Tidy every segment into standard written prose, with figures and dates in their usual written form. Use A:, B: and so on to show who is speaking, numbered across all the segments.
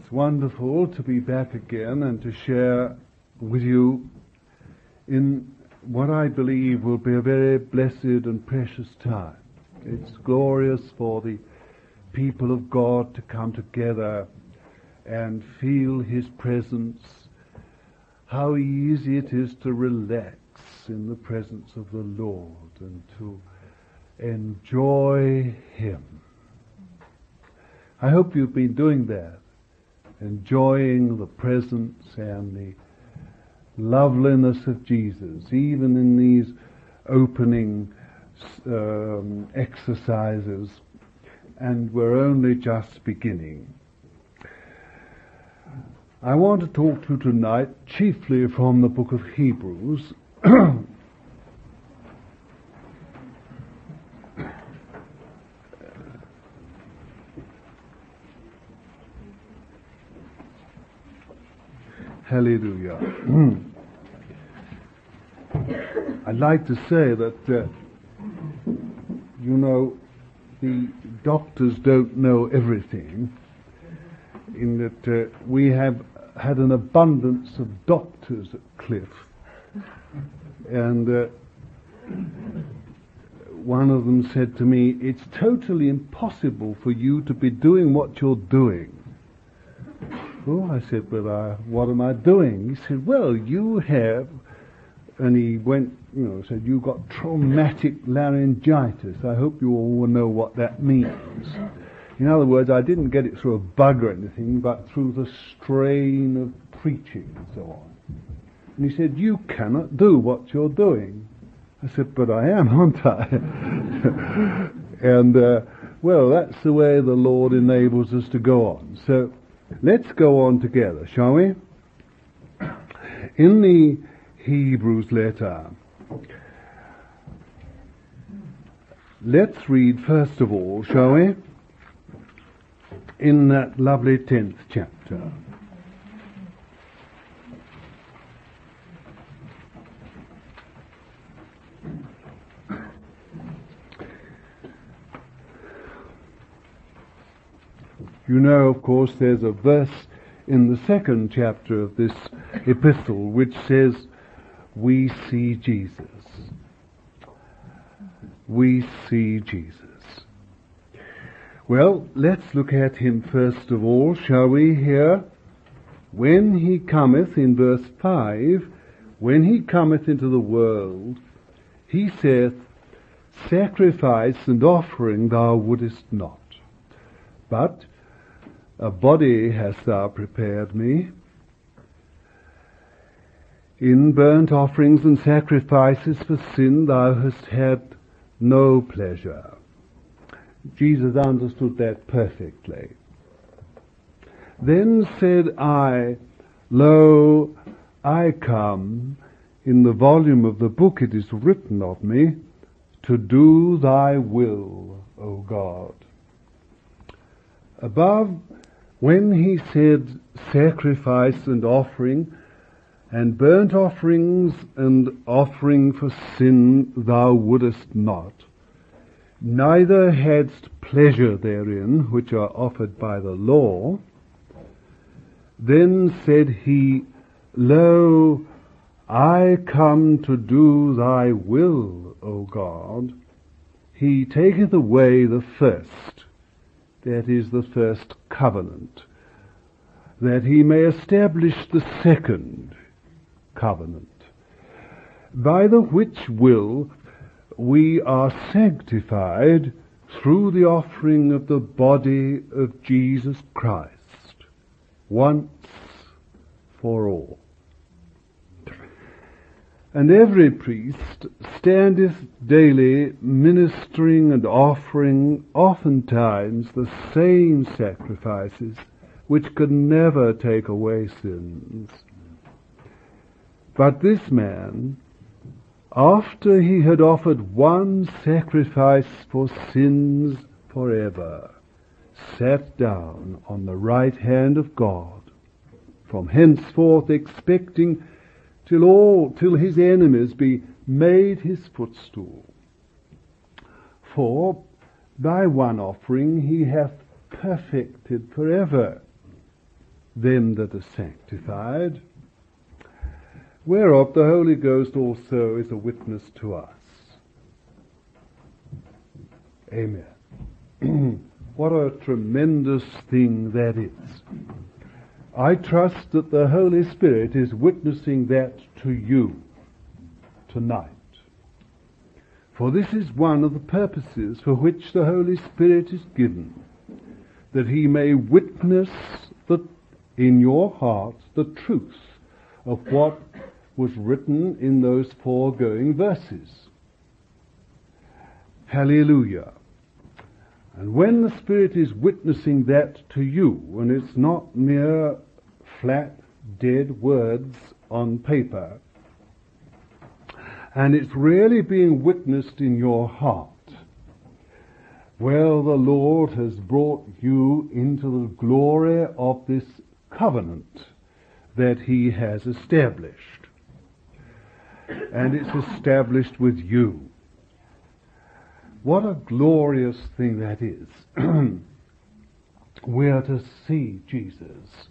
A: It's wonderful to be back again and to share with you in what I believe will be a very blessed and precious time. It's glorious for the people of God to come together and feel His presence. How easy it is to relax in the presence of the Lord and to enjoy Him. I hope you've been doing that, enjoying the presence and the loveliness of Jesus, even in these opening exercises, and we're only just beginning. I want to talk to you tonight chiefly from the book of Hebrews. Hallelujah. I'd like to say that, the doctors don't know everything, in that we have had an abundance of doctors at Cliff. And one of them said to me, "It's totally impossible for you to be doing what you're doing." Oh, I said, "But what am I doing?" He said, "Well, you have," and he went, said, "you've got traumatic laryngitis. I hope you all will know what that means." In other words, I didn't get it through a bug or anything, but through the strain of preaching and so on. And he said, "You cannot do what you're doing." I said, "But I am, aren't I?" And, that's the way the Lord enables us to go on. So, let's go on together, shall we? In the Hebrews letter, let's read first of all, shall we? In that lovely 10th chapter. You know, of course, there's a verse in the 2nd chapter of this epistle which says, "We see Jesus." We see Jesus. Well, let's look at him first of all, shall we, here? "When he cometh," in verse 5, "when he cometh into the world, he saith, Sacrifice and offering thou wouldest not, but a body hast thou prepared me. In burnt offerings and sacrifices for sin thou hast had no pleasure." Jesus understood that perfectly. "Then said I, Lo, I come, in the volume of the book it is written of me, to do thy will, O God." Above, when he said sacrifice and offering, and burnt offerings and offering for sin thou wouldest not, neither hadst pleasure therein, which are offered by the law, then said he, Lo, I come to do thy will, O God. He taketh away the first, that is the first covenant, that he may establish the second covenant, by the which will we are sanctified through the offering of the body of Jesus Christ, once for all. And every priest standeth daily ministering and offering oftentimes the same sacrifices, which could never take away sins. But this man, after he had offered one sacrifice for sins forever, sat down on the right hand of God, from henceforth expecting till his enemies be made his footstool. For by one offering he hath perfected forever them that are sanctified, whereof the Holy Ghost also is a witness to us. Amen. What a tremendous thing that is. I trust that the Holy Spirit is witnessing that to you tonight. For this is one of the purposes for which the Holy Spirit is given, that he may witness in your heart the truth of what was written in those foregoing verses. Hallelujah. And when the Spirit is witnessing that to you, and it's not mere flat, dead words on paper, and it's really being witnessed in your heart, well, the Lord has brought you into the glory of this covenant that he has established. And it's established with you. What a glorious thing that is. We are to see Jesus.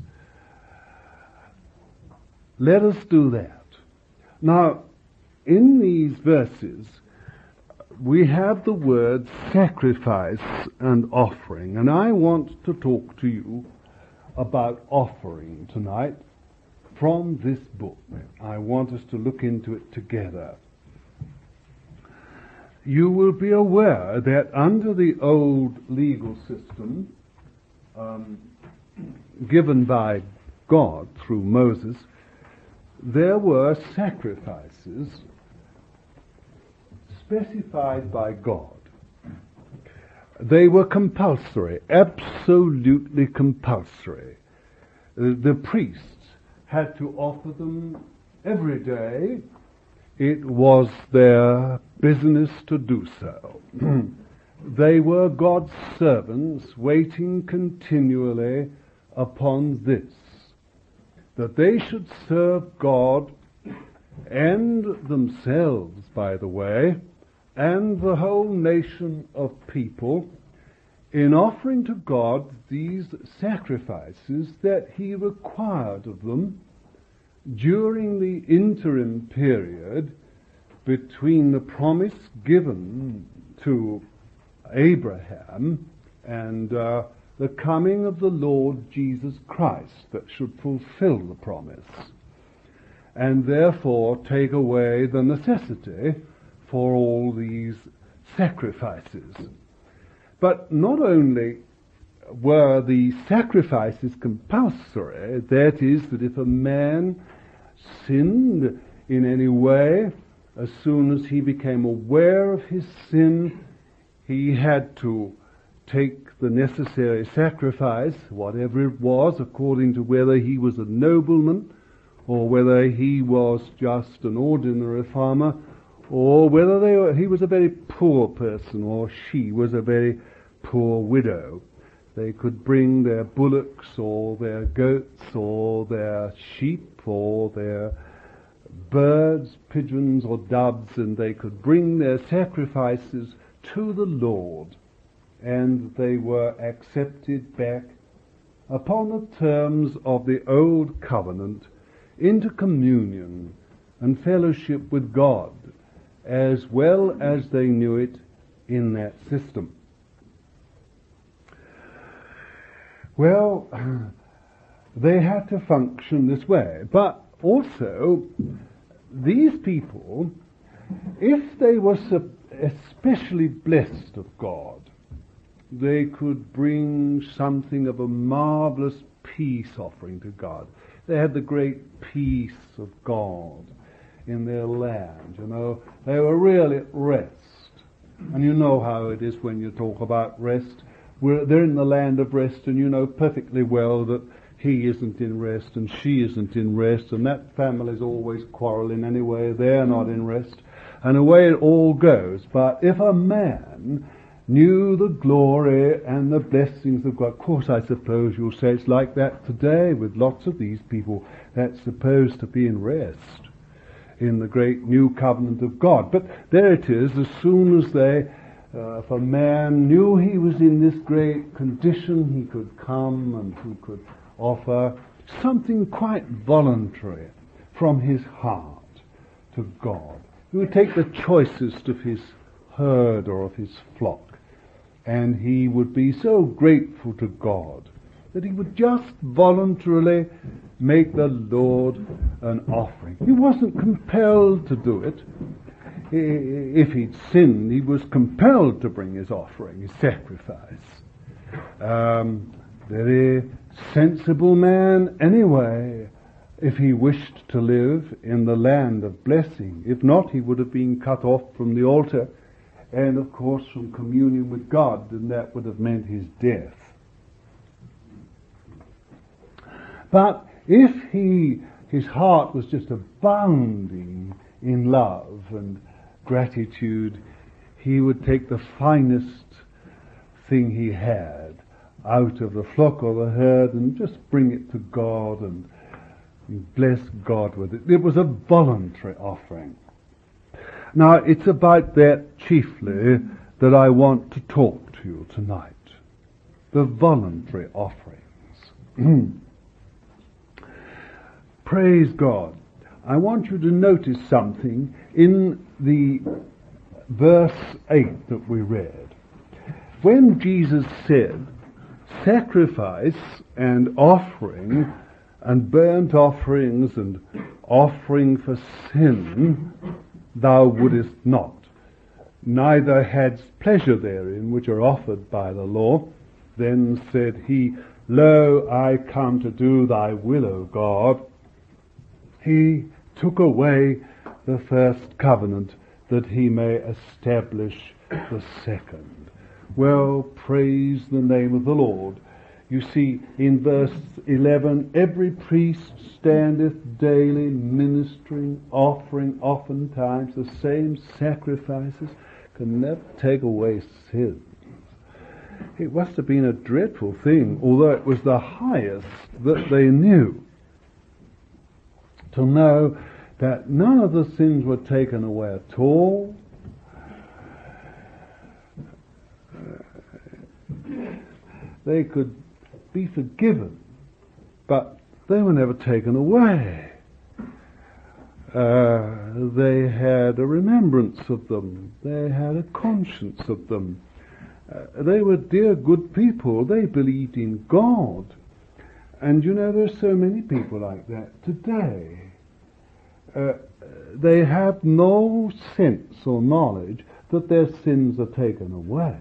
A: Let us do that. Now, in these verses, we have the words sacrifice and offering. And I want to talk to you about offering tonight from this book. I want us to look into it together. You will be aware that under the old legal system given by God through Moses, there were sacrifices specified by God. They were compulsory, absolutely compulsory. The priests had to offer them every day. It was their business to do so. They were God's servants, waiting continually upon this, that they should serve God and themselves, by the way, and the whole nation of people in offering to God these sacrifices that he required of them during the interim period between the promise given to Abraham and the coming of the Lord Jesus Christ that should fulfill the promise, and therefore take away the necessity for all these sacrifices. But not only were the sacrifices compulsory, that is, that if a man sinned in any way, as soon as he became aware of his sin, he had to take the necessary sacrifice, whatever it was, according to whether he was a nobleman or whether he was just an ordinary farmer, or whether he was a very poor person or she was a very poor widow. They could bring their bullocks or their goats or their sheep or their birds, pigeons or doves, and they could bring their sacrifices to the Lord, and they were accepted back upon the terms of the old covenant into communion and fellowship with God, as well as they knew it in that system. Well, they had to function this way, but also these people, if they were especially blessed of God, they could bring something of a marvelous peace offering to God. They had the great peace of God in their land, you know. They were really at rest. And you know how it is when you talk about rest. They're in the land of rest, and you know perfectly well that he isn't in rest and she isn't in rest, and that family's always quarreling anyway. They're not in rest. And away it all goes. But if a man knew the glory and the blessings of God, of course I suppose you'll say it's like that today with lots of these people that's supposed to be in rest in the great new covenant of God. But there it is, as soon as if a man knew he was in this great condition, he could come and he could offer something quite voluntary from his heart to God. He would take the choicest of his herd or of his flock, and he would be so grateful to God that he would just voluntarily make the Lord an offering. He wasn't compelled to do it. If he'd sinned, he was compelled to bring his offering, his sacrifice. Very sensible man anyway, if he wished to live in the land of blessing. If not, he would have been cut off from the altar and, of course, from communion with God, and that would have meant his death. But if his heart was just abounding in love and gratitude, he would take the finest thing he had out of the flock or the herd and just bring it to God and bless God with it. It was a voluntary offering. Now, it's about that chiefly that I want to talk to you tonight. The voluntary offerings. Praise God. I want you to notice something in the verse 8 that we read. When Jesus said, sacrifice and offering and burnt offerings and offering for sin thou wouldest not, neither hadst pleasure therein which are offered by the law, then said he, Lo, I come to do thy will, O God. He took away the first covenant that he may establish the second. Well, praise the name of the Lord. You see, in verse 11, every priest standeth daily ministering, offering oftentimes the same sacrifices, can never take away sins. It must have been a dreadful thing, although it was the highest that they knew, to know that none of the sins were taken away at all. They could be forgiven, but they were never taken away. They had a remembrance of them. They had a conscience of them. They were dear, good people. They believed in God. And you know, there's so many people like that today. They have no sense or knowledge that their sins are taken away.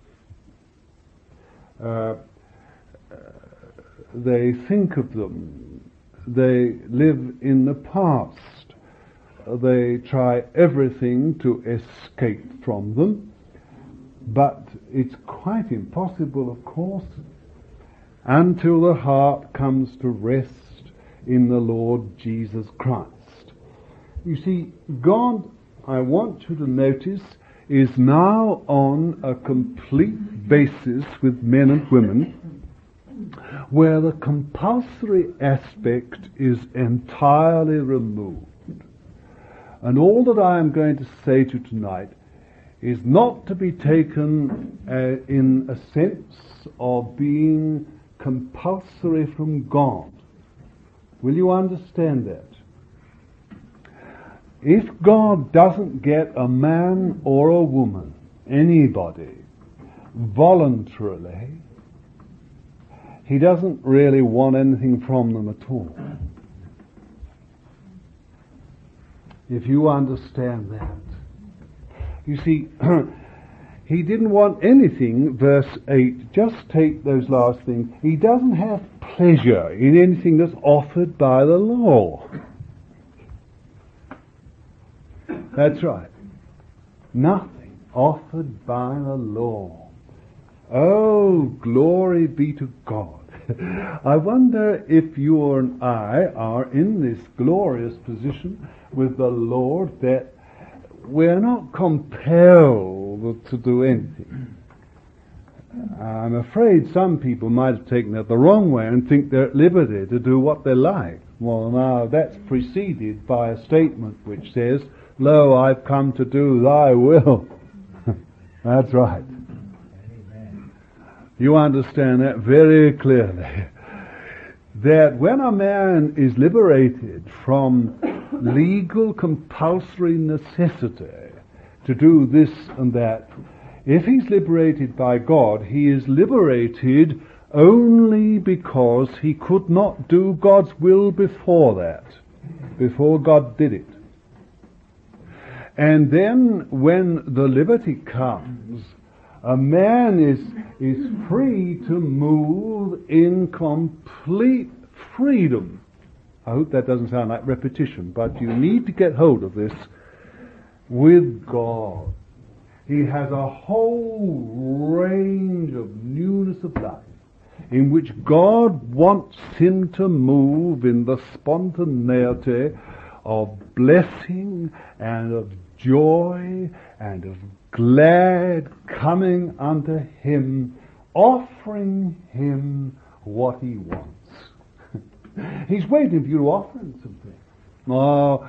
A: They think of them. They live in the past. They try everything to escape from them. But it's quite impossible, of course, until the heart comes to rest in the Lord Jesus Christ. You see, God, I want you to notice, is now on a complete basis with men and women, where the compulsory aspect is entirely removed. And all that I am going to say to you tonight is not to be taken in a sense of being compulsory from God. Will you understand that? If God doesn't get a man or a woman, anybody, voluntarily, he doesn't really want anything from them at all. If you understand that. You see, he didn't want anything, verse 8, just take those last things. He doesn't have pleasure in anything that's offered by the law. That's right. Nothing offered by the law. Oh, glory be to God. I wonder if you and I are in this glorious position with the Lord that we're not compelled to do anything. I'm afraid some people might have taken that the wrong way and think they're at liberty to do what they like. Well, now that's preceded by a statement which says, Lo, I've come to do thy will. That's right. Amen. You understand that very clearly. that when a man is liberated from legal compulsory necessity to do this and that, if he's liberated by God, he is liberated only because he could not do God's will before that, before God did it. And then when the liberty comes, a man is free to move in complete freedom. I hope that doesn't sound like repetition, but you need to get hold of this. With God, he has a whole range of newness of life in which God wants him to move in the spontaneity of blessing and of joy and of glad coming unto him, offering him what he wants. He's waiting for you to offer him something. Oh,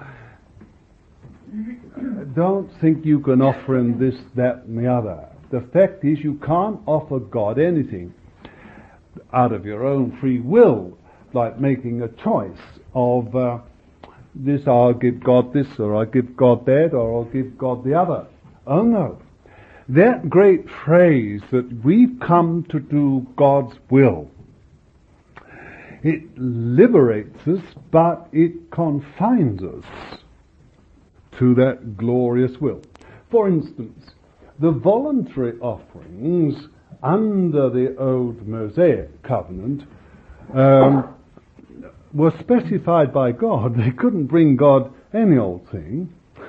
A: don't think you can offer him this, that, and the other. The fact is, you can't offer God anything out of your own free will, like making a choice of this, I'll give God this, or I'll give God that, or I'll give God the other. Oh no. That great phrase that we've come to do God's will, it liberates us, but it confines us to that glorious will. For instance, the voluntary offerings under the old Mosaic covenant were specified by God. They couldn't bring God any old thing.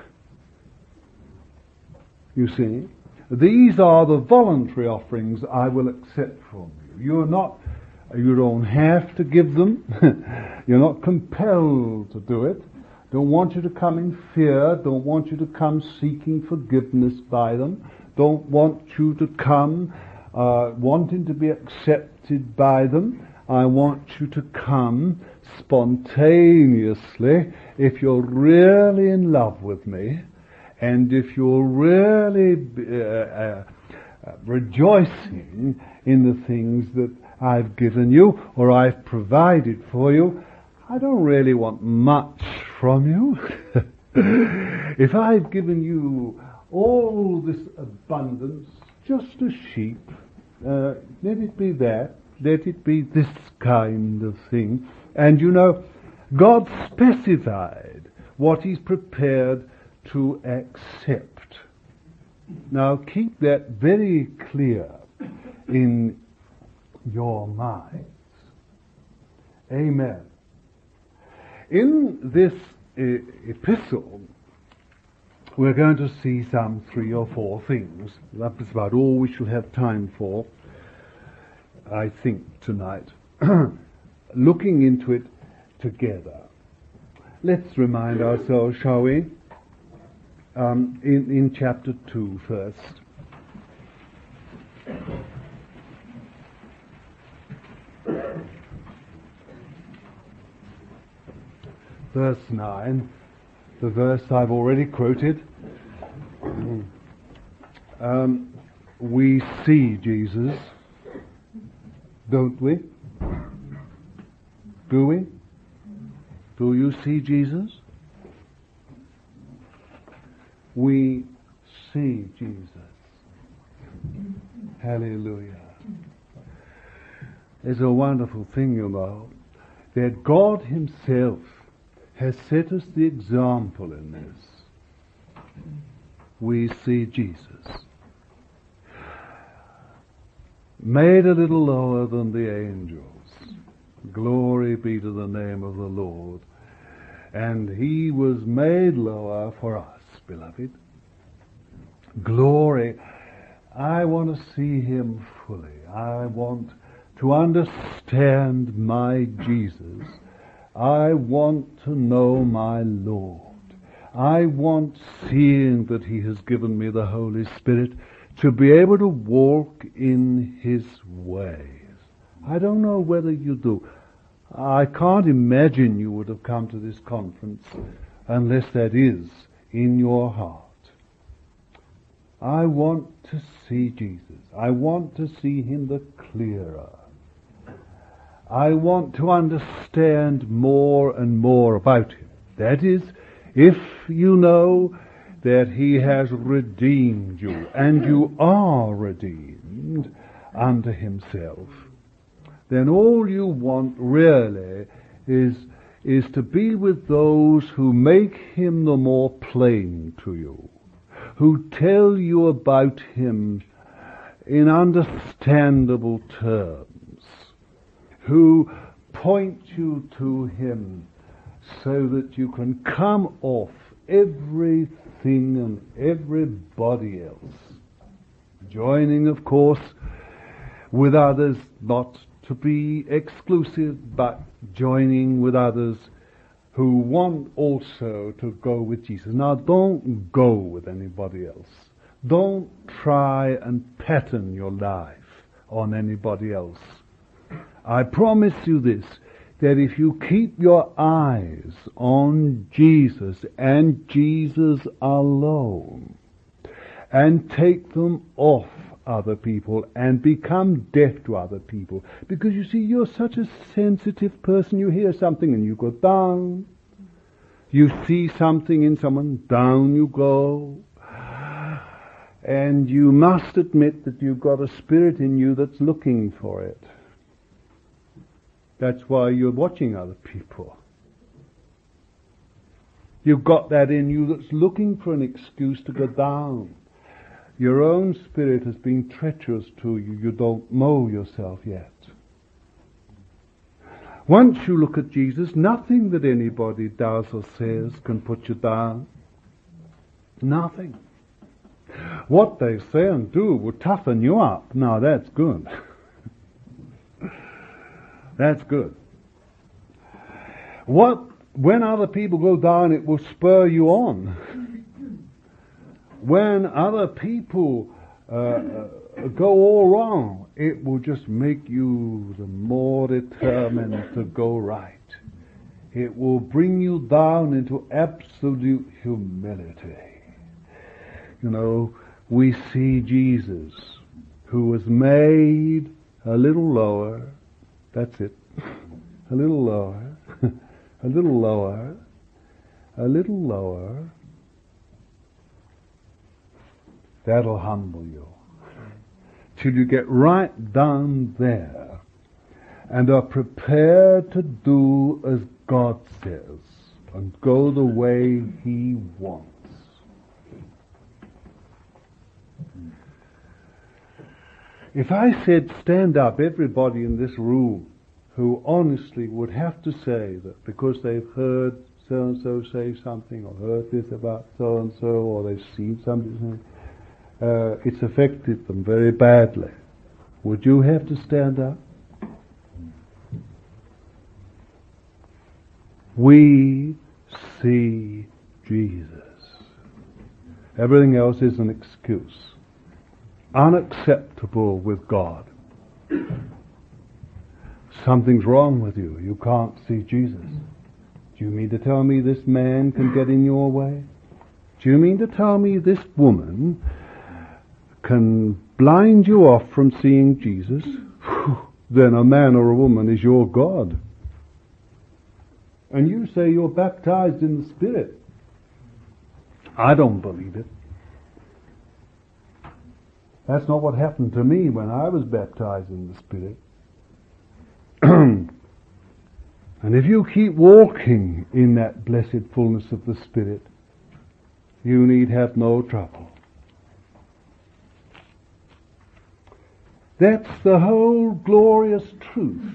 A: You see, these are the voluntary offerings I will accept from you. You don't have to give them. You're not compelled to do it. Don't want you to come in fear. Don't want you to come seeking forgiveness by them. Don't want you to come wanting to be accepted by them. I want you to come spontaneously if you're really in love with me, and if you're really rejoicing in the things that I've given you or I've provided for you. I don't really want much from you. If I've given you all this abundance, just a sheep, let it be that, let it be this kind of thing. And you know, God specified what he's prepared to accept. Now keep that very clear in your minds. Amen. In this epistle, we're going to see some 3 or 4 things. That's about all we shall have time for, I think, tonight. Looking into it together. Let's remind ourselves, shall we? In chapter 2 first. Verse 9, the verse I've already quoted. We see Jesus, don't we? Do we? Do you see Jesus? We see Jesus. Hallelujah. It's a wonderful thing, you know, that God himself has set us the example in this. We see Jesus. Made a little lower than the angels. Glory be to the name of the Lord. And he was made lower for us, beloved. Glory. I want to see him fully. I want to understand my Jesus. I want to know my Lord. I want, seeing that he has given me the Holy Spirit, to be able to walk in his ways. I don't know whether you do. I can't imagine you would have come to this conference unless that is in your heart. I want to see Jesus. I want to see him the clearer. I want to understand more and more about him. That is, if you know that he has redeemed you, and you are redeemed unto himself, then all you want really is to be with those who make him the more plain to you, who tell you about him in understandable terms, who point you to him so that you can come off everything and everybody else, joining, of course, with others, not to be exclusive, but joining with others who want also to go with Jesus. Now, don't go with anybody else. Don't try and pattern your life on anybody else. I promise you this, that if you keep your eyes on Jesus and Jesus alone, and take them off other people and become deaf to other people, because you see, you're such a sensitive person. You hear something and you go down. You see something in someone, down you go. And you must admit that you've got a spirit in you that's looking for it. That's why you're watching other people. You've got that in you that's looking for an excuse to go down. Your own spirit has been treacherous to you. You don't know yourself yet. Once you look at Jesus, nothing that anybody does or says can put you down. Nothing. What they say and do will toughen you up. Now that's good. That's good. When other people go down, it will spur you on. When other people go all wrong, it will just make you the more determined to go right. It will bring you down into absolute humility. You know, we see Jesus, who was made a little lower. That's it. A little lower. A little lower. A little lower. That'll humble you. Till you get right down there and are prepared to do as God says and go the way He wants. If I said, stand up, everybody in this room who honestly would have to say that because they've heard so-and-so say something, or heard this about so-and-so, or they've seen something, it's affected them very badly, would you have to stand up? We see Jesus. Everything else is an excuse. Unacceptable with God. Something's wrong with you. You can't see Jesus. Do you mean to tell me this man can get in your way? Do you mean to tell me this woman can blind you off from seeing Jesus? Then a man or a woman is your God. And you say you're baptized in the Spirit. I don't believe it. That's not what happened to me when I was baptized in the Spirit. And if you keep walking in that blessed fullness of the Spirit, you need have no trouble. That's the whole glorious truth.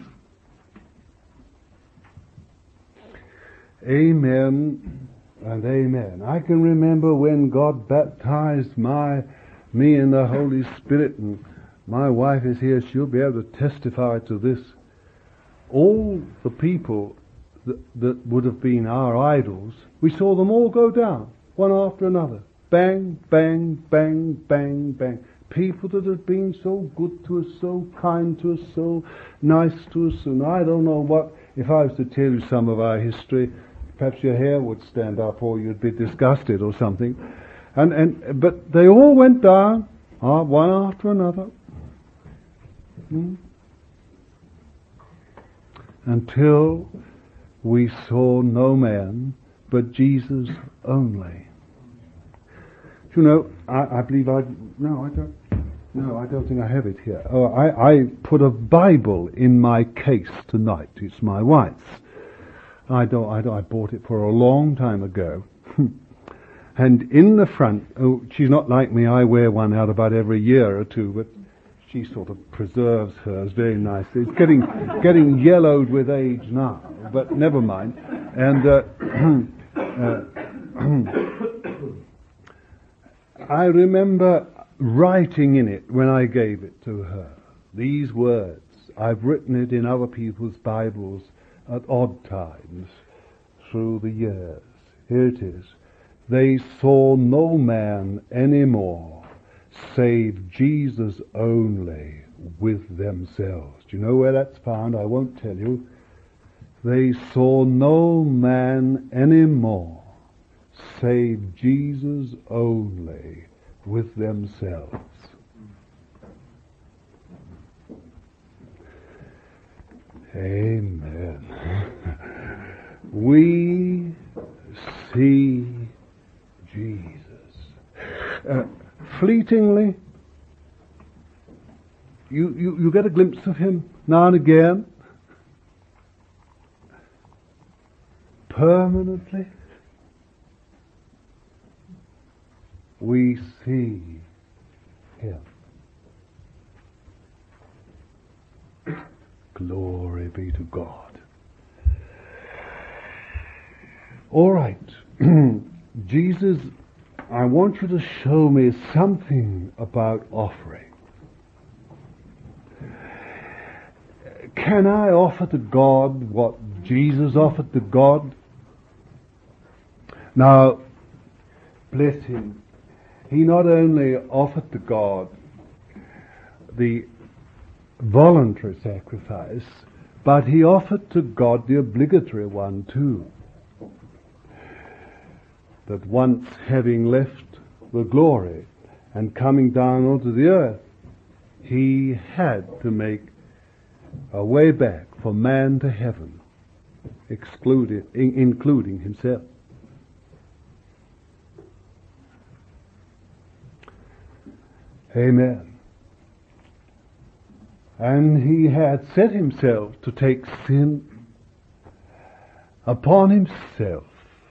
A: Amen and amen. I can remember when God baptized me in the Holy Spirit, and my wife is here, she'll be able to testify to this. All the people that would have been our idols, we saw them all go down, one after another. Bang, bang, bang, bang, bang. People that had been so good to us, so kind to us, so nice to us, and I don't know what, if I was to tell you some of our history, perhaps your hair would stand up or you'd be disgusted or something. But they all went down, one after another. until we saw no man but Jesus only. You know, I believe I don't think I have it here. Oh, I put a Bible in my case tonight. It's my wife's. I bought it for a long time ago. And in the front, she's not like me, I wear one out about every year or two, but she sort of preserves hers very nicely. It's getting yellowed with age now, but never mind. And I remember writing in it when I gave it to her, these words. I've written it in other people's Bibles at odd times through the years. Here it is. They saw no man anymore save Jesus only with themselves. Do you know where that's found? I won't tell you. They saw no man anymore save Jesus only with themselves. Amen. We see Jesus. Fleetingly, you get a glimpse of him now and again. Permanently, we see him. Glory be to God. All right. Jesus, I want you to show me something about offering. Can I offer to God what Jesus offered to God? Now, bless him. He not only offered to God the voluntary sacrifice, but he offered to God the obligatory one too. That once having left the glory and coming down onto the earth, he had to make a way back for man to heaven, including himself. Amen. And he had set himself to take sin upon himself.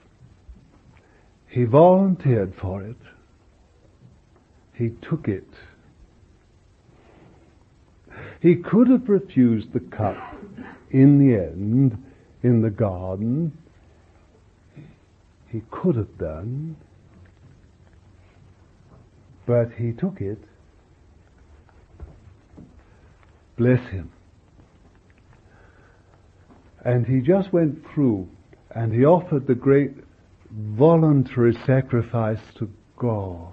A: He volunteered for it. He took it. He could have refused the cup in the end in the garden. He could have done. But he took it. Bless him. And he just went through and he offered the great voluntary sacrifice to God.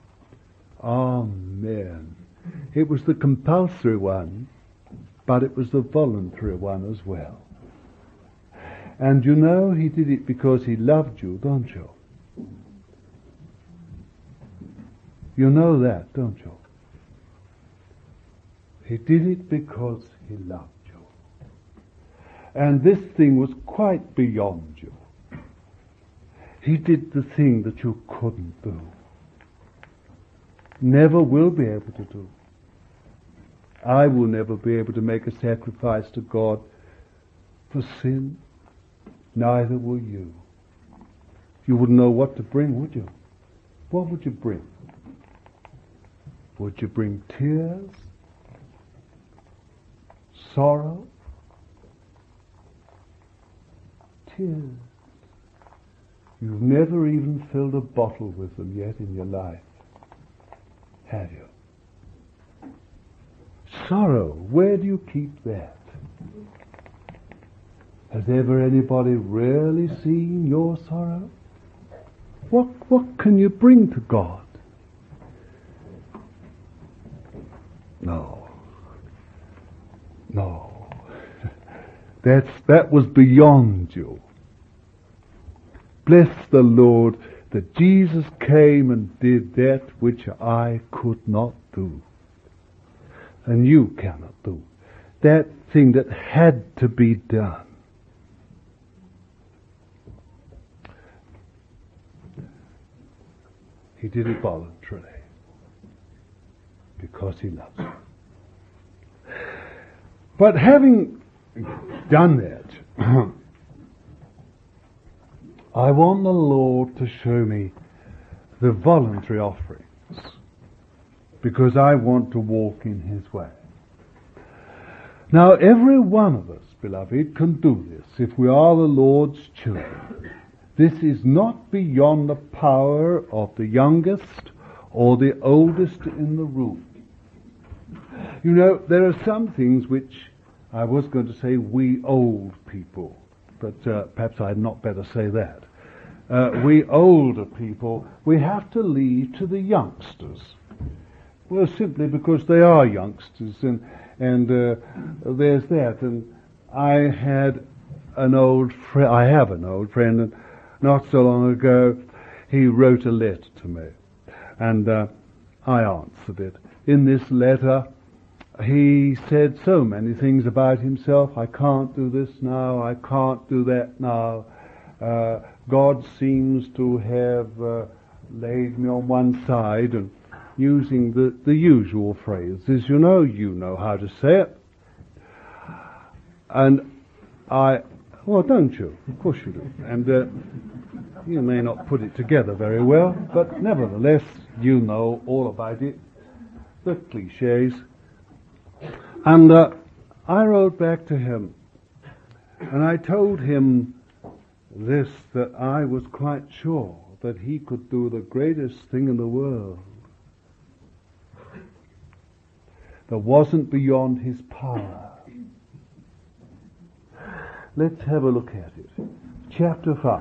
A: Amen. It was the compulsory one, but it was the voluntary one as well. And you know he did it because he loved you, don't you? You know that, don't you? He did it because he loved you. And this thing was quite beyond you. He did the thing that you couldn't do. Never will be able to do. I will never be able to make a sacrifice to God for sin. Neither will you. You wouldn't know what to bring, would you? What would you bring? Would you bring tears? Sorrow? Tears. You've never even filled a bottle with them yet in your life, have you? Sorrow, where do you keep that? Has ever anybody really seen your sorrow? What can you bring to God? No. That was beyond you. Bless the Lord that Jesus came and did that which I could not do. And you cannot do. That thing that had to be done. He did it voluntarily because he loves you. But having done that, I want the Lord to show me the voluntary offerings, because I want to walk in His way. Now, every one of us, beloved, can do this if we are the Lord's children. This is not beyond the power of the youngest or the oldest in the room. You know, there are some things which I was going to say we old people, but perhaps I'd not better say that. We older people, we have to leave to the youngsters. Well, simply because they are youngsters, and there's that. And I have an old friend, and not so long ago he wrote a letter to me, and I answered it. In this letter, he said so many things about himself. I can't do this now, I can't do that now. God seems to have laid me on one side, and using the usual phrases, you know how to say it. And well, don't you? Of course you do. And you may not put it together very well, but nevertheless, you know all about it, the cliches. And I wrote back to him, and I told him this, that I was quite sure that he could do the greatest thing in the world that wasn't beyond his power. Let's have a look at it. Chapter 5.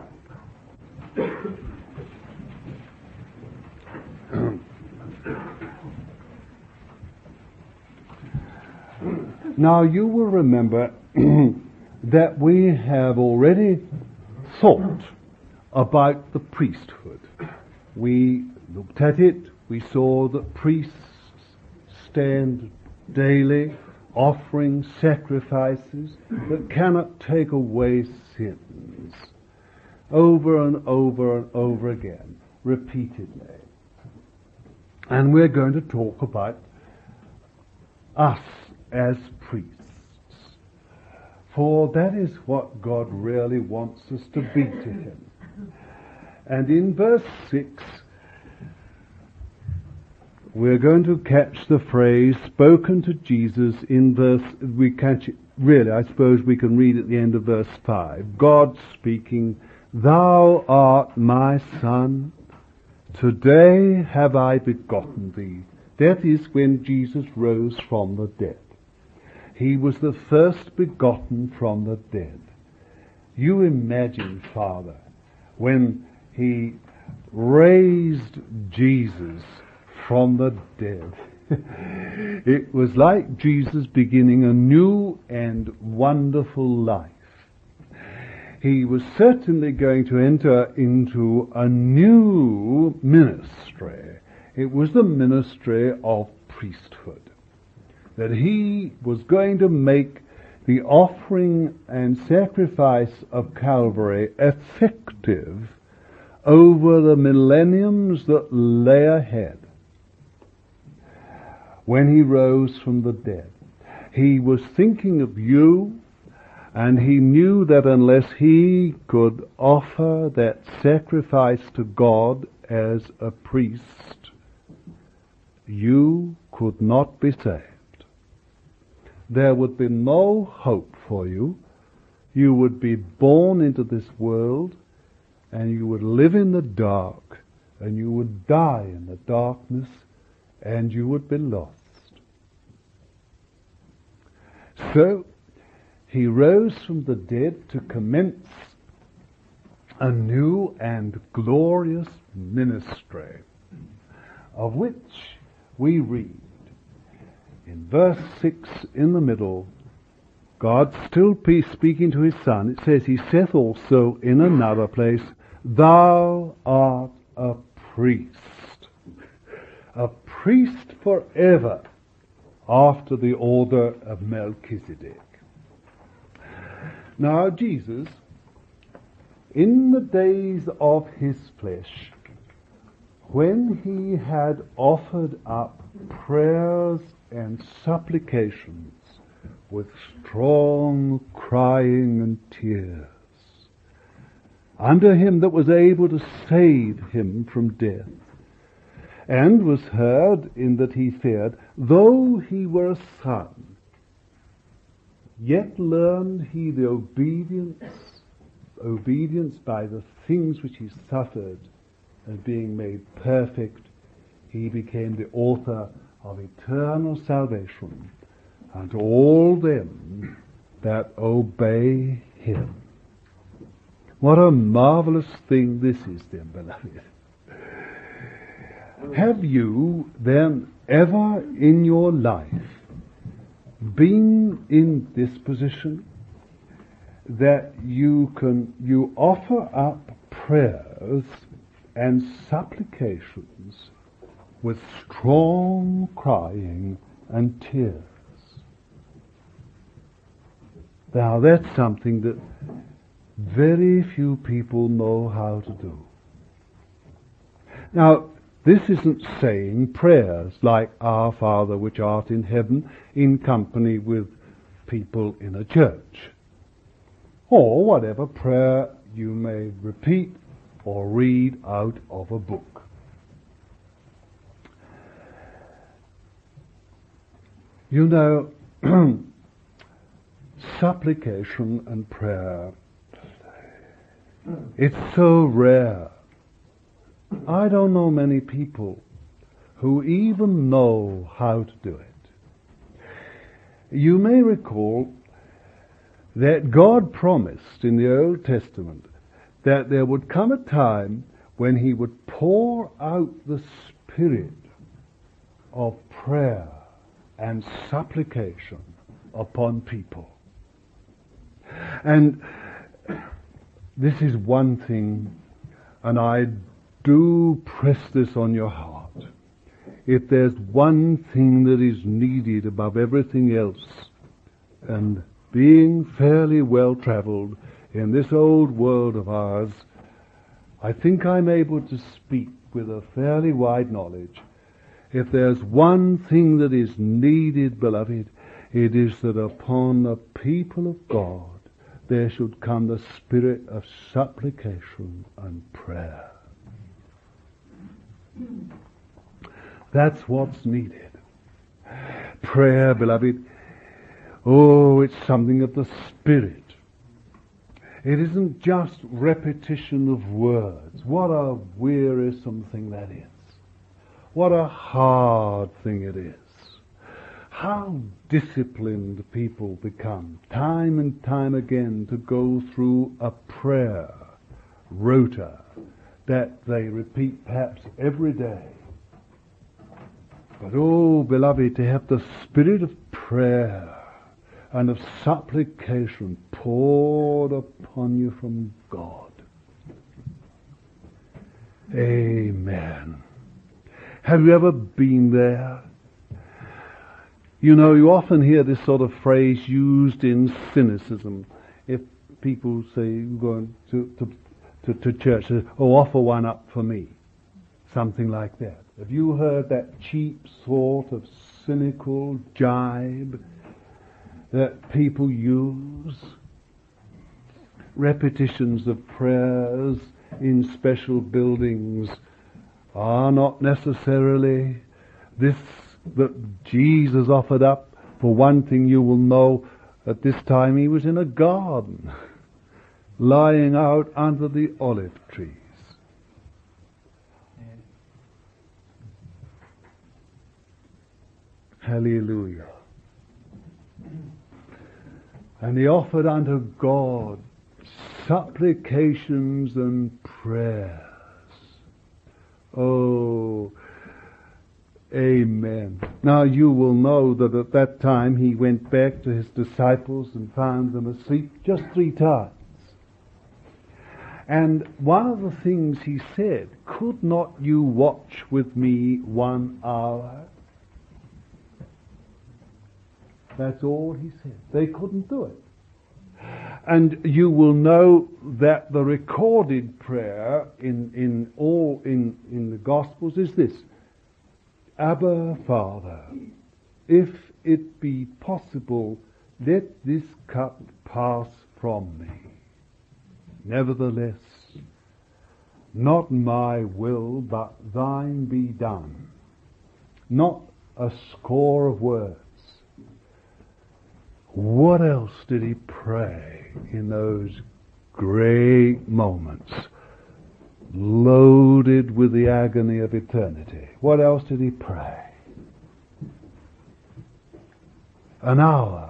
A: Now you will remember that we have already thought about the priesthood. We looked at it, we saw that priests stand daily offering sacrifices that cannot take away sins, over and over and over again, repeatedly. And we're going to talk about us as priests, for that is what God really wants us to be to Him. And in verse 6, we're going to catch the phrase spoken to Jesus in we catch it, really, I suppose we can read at the end of verse 5. God speaking, "Thou art my Son, today have I begotten thee." That is when Jesus rose from the dead. He was the first begotten from the dead. You imagine, Father, when He raised Jesus from the dead. It was like Jesus beginning a new and wonderful life. He was certainly going to enter into a new ministry. It was the ministry of priesthood. That He was going to make the offering and sacrifice of Calvary effective over the millenniums that lay ahead. When He rose from the dead, He was thinking of you, and He knew that unless He could offer that sacrifice to God as a priest, you could not be saved. There would be no hope for you. You would be born into this world, and you would live in the dark, and you would die in the darkness, and you would be lost. So, He rose from the dead to commence a new and glorious ministry, of which we read in verse 6 in the middle, God still speaking to His Son. It says, He saith also in another place, "Thou art a priest forever, after the order of Melchizedek." Now Jesus, in the days of his flesh, when he had offered up prayers and supplications with strong crying and tears unto him that was able to save him from death, and was heard in that he feared, though he were a son, yet learned he the obedience by the things which he suffered, and being made perfect, he became the author of eternal salvation unto all them that obey him. What a marvelous thing this is, then, beloved. Have you then ever in your life been in this position that you offer up prayers and supplications with strong crying and tears? Now that's something that very few people know how to do. Now, this isn't saying prayers like Our Father which art in heaven in company with people in a church, or whatever prayer you may repeat or read out of a book. You know, supplication and prayer, it's so rare. I don't know many people who even know how to do it. You may recall that God promised in the Old Testament that there would come a time when he would pour out the spirit of prayer and supplication upon people. And this is one thing, and I do press this on your heart. If there's one thing that is needed above everything else, and being fairly well traveled in this old world of ours, I think I'm able to speak with a fairly wide knowledge. If there's one thing that is needed, beloved, it is that upon the people of God there should come the spirit of supplication and prayer. That's what's needed. Prayer, beloved, oh, it's something of the Spirit. It isn't just repetition of words. What a wearisome thing that is. What a hard thing it is. How disciplined people become, time and time again, to go through a prayer rota that they repeat perhaps every day. But oh, beloved, to have the spirit of prayer and of supplication poured upon you from God. Amen. Have you ever been there? You know, you often hear this sort of phrase used in cynicism. If people say, going to church, oh, offer one up for me. Something like that. Have you heard that cheap sort of cynical jibe that people use? Repetitions of prayers in special buildings are not necessarily this that Jesus offered up. For one thing, you will know at this time he was in a garden, lying out under the olive trees. Hallelujah. And he offered unto God supplications and prayers. Oh, amen. Now you will know that at that time he went back to his disciples and found them asleep just 3 times. And one of the things he said, could not you watch with me 1 hour? That's all he said. They couldn't do it. And you will know that the recorded prayer in the Gospels is this: Abba, Father, if it be possible, let this cup pass from me. Nevertheless, not my will, but thine be done. Not a score of words. What else did he pray in those great moments, loaded with the agony of eternity? What else did he pray? An hour.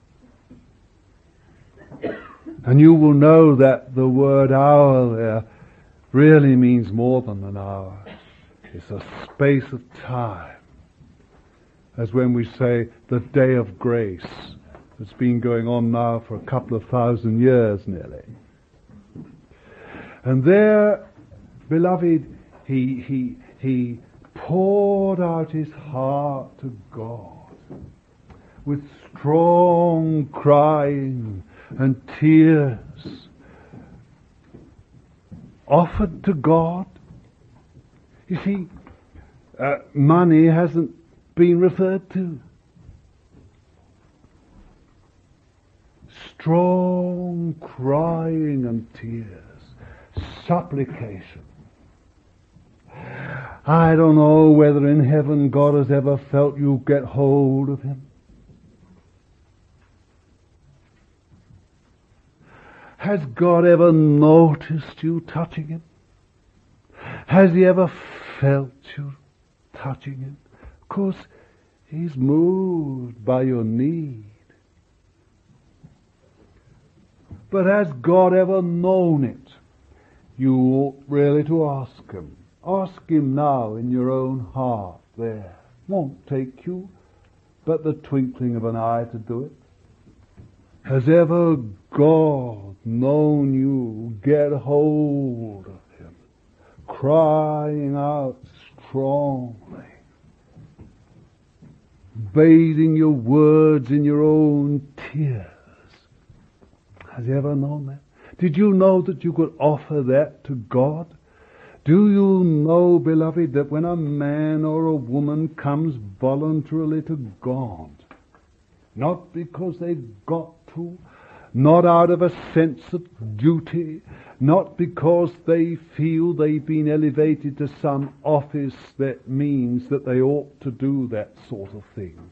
A: And you will know that the word hour there really means more than an hour. It's a space of time. As when we say the day of grace. It's been going on now for a couple of thousand years nearly. And there, beloved, he poured out his heart to God with strong crying and tears, offered to God. You see, money hasn't been referred to. Strong crying and tears, supplication. I don't know whether in heaven God has ever felt you get hold of him. Has God ever noticed you touching him? Has he ever felt you touching him? Of course, he's moved by your need. But has God ever known it? You ought really to ask him. Ask him now in your own heart there. Won't take you but the twinkling of an eye to do it. Has ever God known you get hold of him, crying out strongly, bathing your words in your own tears? Has he ever known that? Did you know that you could offer that to God? Do you know, beloved, that when a man or a woman comes voluntarily to God, not because they've got to, not out of a sense of duty, not because they feel they've been elevated to some office that means that they ought to do that sort of thing,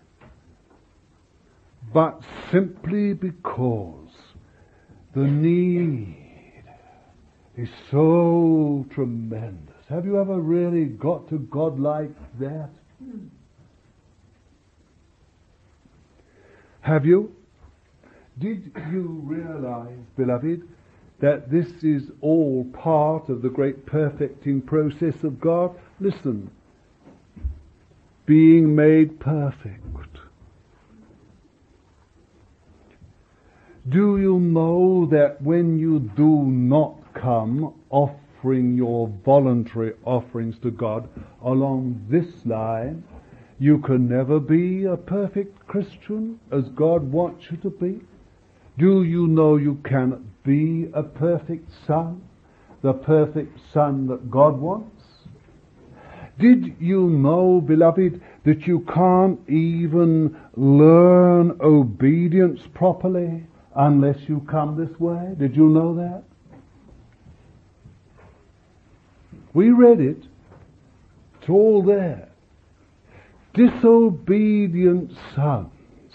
A: but simply because the need is so tremendous. Have you ever really got to God like that? Have you? Did you realize, beloved, that this is all part of the great perfecting process of God? Listen, being made perfect. Do you know that when you do not come offering your voluntary offerings to God along this line, you can never be a perfect Christian as God wants you to be? Do you know you cannot be a perfect son, the perfect son that God wants? Did you know, beloved, that you can't even learn obedience properly unless you come this way? Did you know that? We read it. It's all there. Disobedient sons.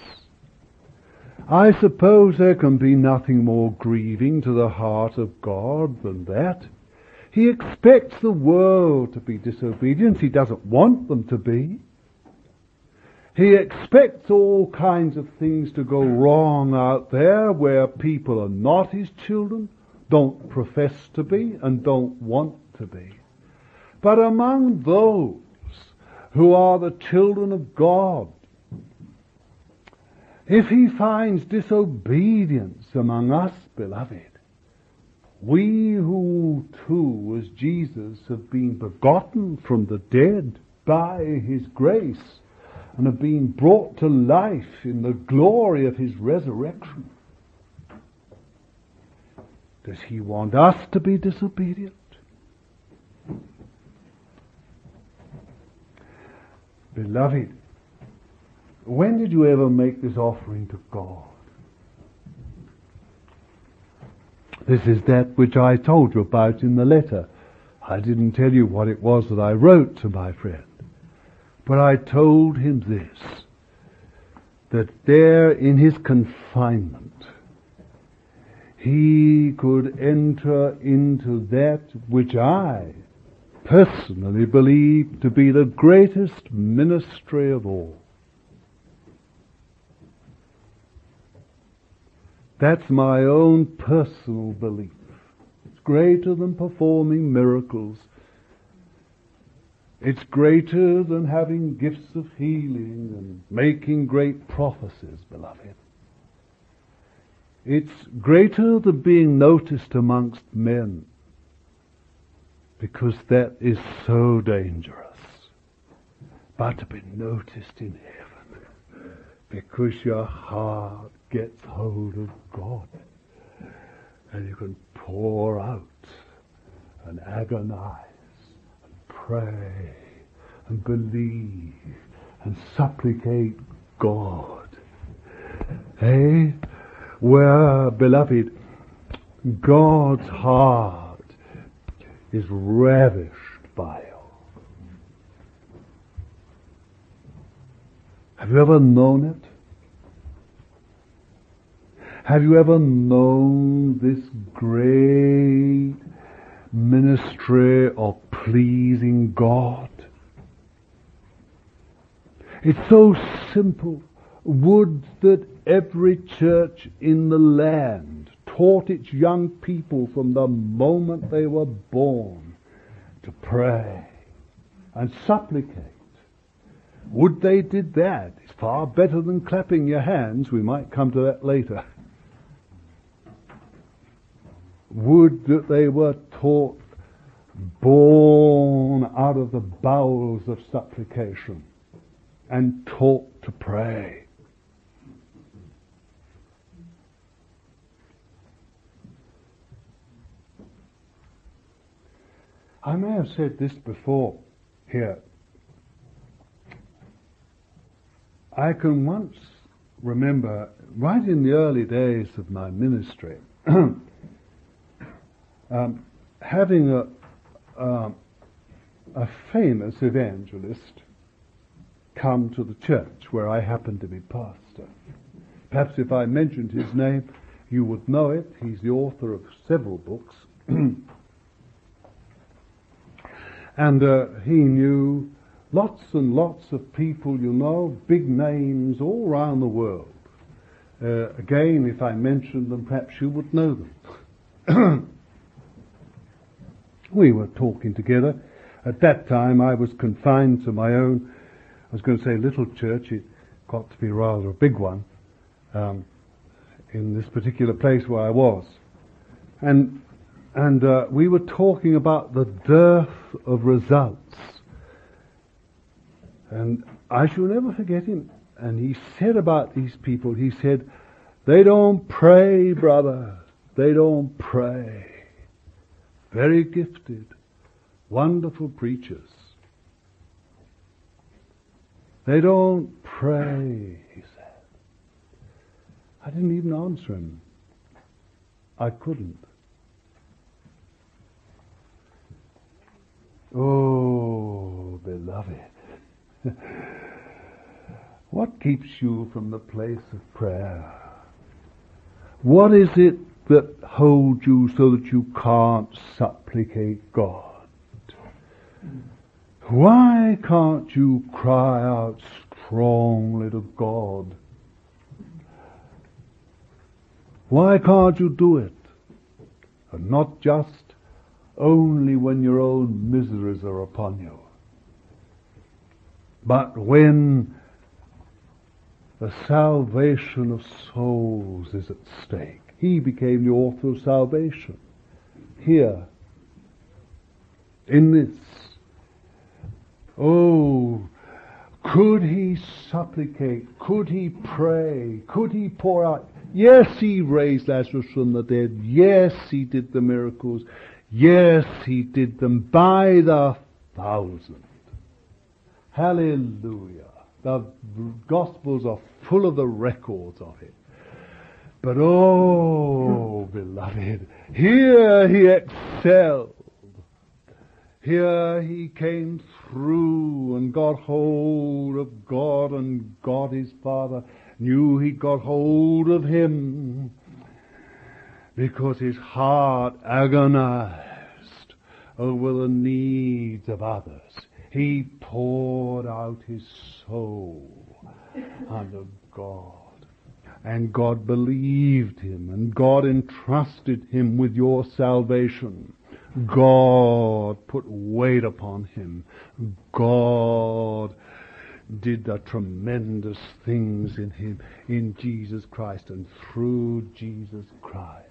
A: I suppose there can be nothing more grieving to the heart of God than that. He expects the world to be disobedient. He doesn't want them to be. He expects all kinds of things to go wrong out there where people are not his children, don't profess to be, and don't want to be. But among those who are the children of God, if he finds disobedience among us, beloved, we who too, as Jesus, have been begotten from the dead by his grace and have been brought to life in the glory of his resurrection, Does he want us to be disobedient? Beloved, when did you ever make this offering to God? This is that which I told you about in the letter. I didn't tell you what it was that I wrote to my friend. But I told him this, that there in his confinement, he could enter into that which I personally believe to be the greatest ministry of all. That's my own personal belief. It's greater than performing miracles. It's greater than having gifts of healing and making great prophecies, beloved. It's greater than being noticed amongst men, because that is so dangerous. But to be noticed in heaven, because your heart gets hold of God, and you can pour out and agonize and pray and believe and supplicate God. Hey, where, beloved, God's heart is ravished by you. Have you ever known it? Have you ever known this great ministry of pleasing God? It's so simple. Would that every church in the land taught its young people from the moment they were born to pray and supplicate. Would they did that? It's far better than clapping your hands. We might come to that later. Would that they were taught, born out of the bowels of supplication and taught to pray. I may have said this before here. I can once remember, right in the early days of my ministry, having a famous evangelist come to the church where I happened to be pastor. Perhaps if I mentioned his name, you would know it. He's the author of several books. And he knew lots and lots of people, you know, big names all around the world. Again, if I mentioned them, perhaps you would know them. We were talking together. At that time, I was confined to my own, I was going to say little church. It got to be rather a big one in this particular place where I was. And we were talking about the dearth of results. And I shall never forget him. And he said about these people, he said, they don't pray, brother. They don't pray. Very gifted, wonderful preachers. They don't pray, he said. I didn't even answer him. I couldn't. Oh, beloved. What keeps you from the place of prayer? What is it that holds you so that you can't supplicate God? Why can't you cry out strongly to God? Why can't you do it? And not just only when your own miseries are upon you, but when the salvation of souls is at stake. He became the author of salvation. Here, in this. Oh, Could he supplicate? Could he pray? Could he pour out? Yes, he raised Lazarus from the dead. Yes, he did the miracles. Yes, he did them by the thousand. Hallelujah. The Gospels are full of the records of it. But oh, beloved, here he excelled. Here he came through and got hold of God, and God his Father knew he got hold of him because his heart agonized over the needs of others. He poured out his soul unto God. And God believed him, and God entrusted him with your salvation. God put weight upon him. God did the tremendous things in him, in Jesus Christ and through Jesus Christ.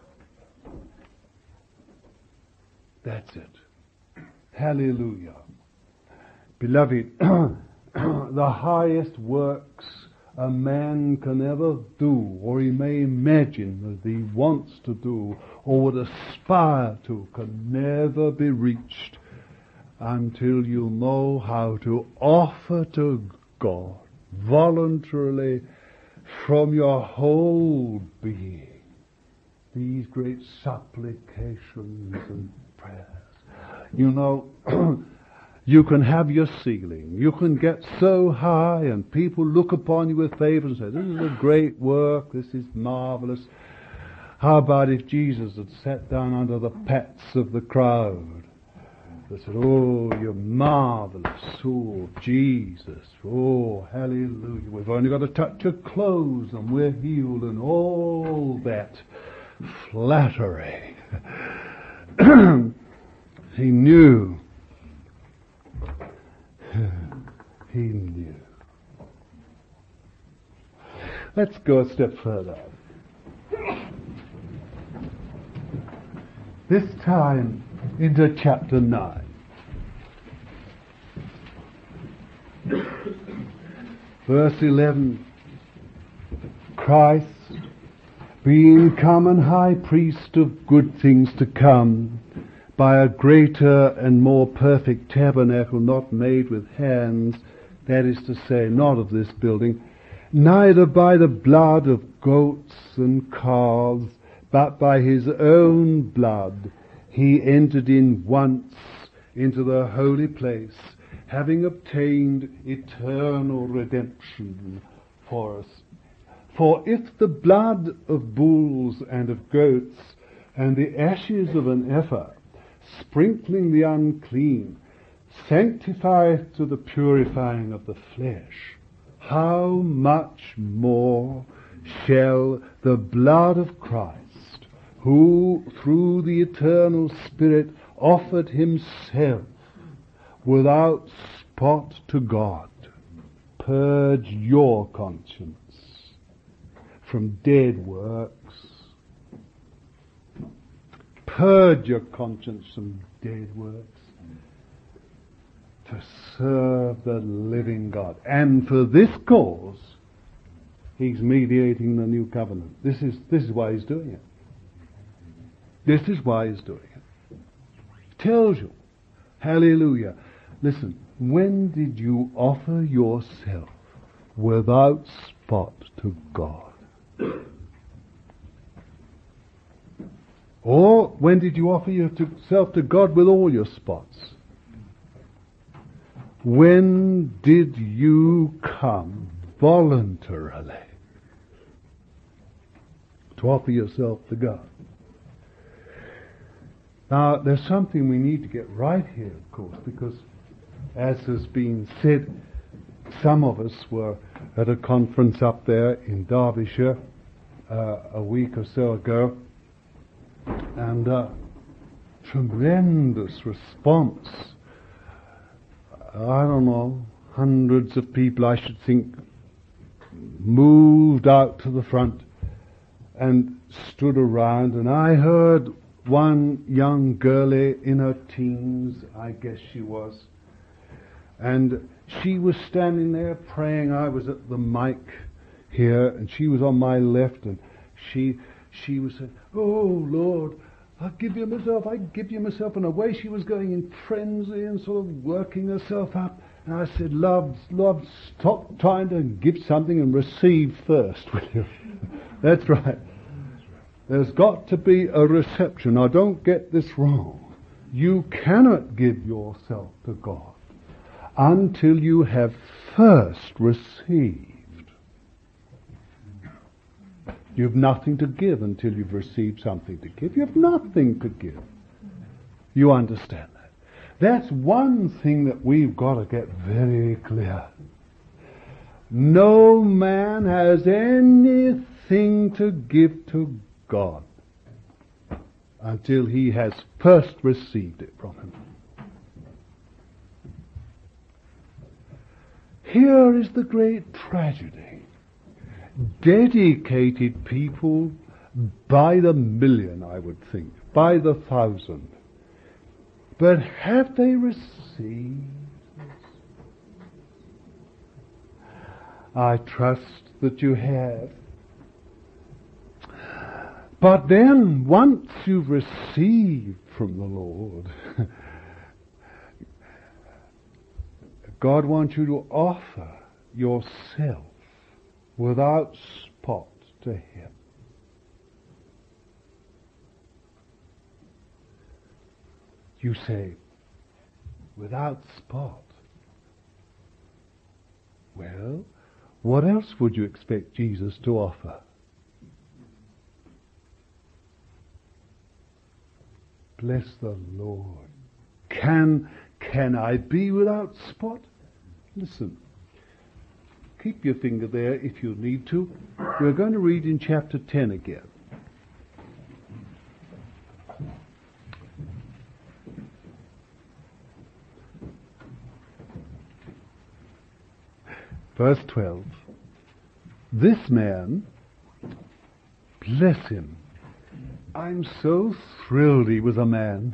A: That's it. Hallelujah. Beloved, the highest works a man can ever do, or he may imagine that he wants to do, or would aspire to, can never be reached until you know how to offer to God voluntarily from your whole being these great supplications and prayers. You know, you can have your ceiling. You can get so high and people look upon you with favor and say, this is a great work, this is marvelous. How about if Jesus had sat down under the pats of the crowd? They said, oh, you're marvelous. Oh, Jesus. Oh, hallelujah. We've only got to touch your clothes and we're healed, and all that flattery. He knew. He knew. Let's go a step further. This time into chapter 9. Verse 11. Christ, being come and high priest of good things to come, by a greater and more perfect tabernacle not made with hands, that is to say, not of this building, neither by the blood of goats and calves, but by his own blood he entered in once into the holy place, having obtained eternal redemption for us. For if the blood of bulls and of goats and the ashes of an ephah, sprinkling the unclean, sanctifieth to the purifying of the flesh, how much more shall the blood of Christ, who through the eternal Spirit offered himself without spot to God, purge your conscience from dead works. Purge your conscience from dead works to serve the living God. And for this cause, he's mediating the new covenant. This is why he's doing it. This is why he's doing it. Tells you. Hallelujah. Listen, when did you offer yourself without spot to God? Or when did you offer yourself to God with all your spots? When did you come voluntarily to offer yourself to God? Now, there's something we need to get right here, of course, because as has been said, some of us were at a conference up there in Derbyshire a week or so ago, and tremendous response. I don't know, hundreds of people, I should think, moved out to the front and stood around, and I heard one young girlie in her teens, I guess she was, And she was standing there praying. I was at the mic here, and she was on my left, and she was saying, "Oh Lord, I give you myself, I give you myself." And away she was going in frenzy and sort of working herself up. And I said, love, stop trying to give something and receive first, will you? That's right. There's got to be a reception. Now don't get this wrong. You cannot give yourself to God until you have first received. You have nothing to give until you've received something to give. You have nothing to give. You understand that? That's one thing that we've got to get very clear. No man has anything to give to God until he has first received it from him. Here is the great tragedy. Dedicated people by the million, I would think, by the thousand. But have they received this? I trust that you have. But then, once you've received from the Lord, God wants you to offer yourself without spot to Him. You say, without spot. Well, what else would you expect Jesus to offer? Bless the Lord. Can I be without spot? Listen. Keep your finger there if you need to. We're going to read in chapter 10 again. Verse 12. This man, bless him. I'm so thrilled he was a man.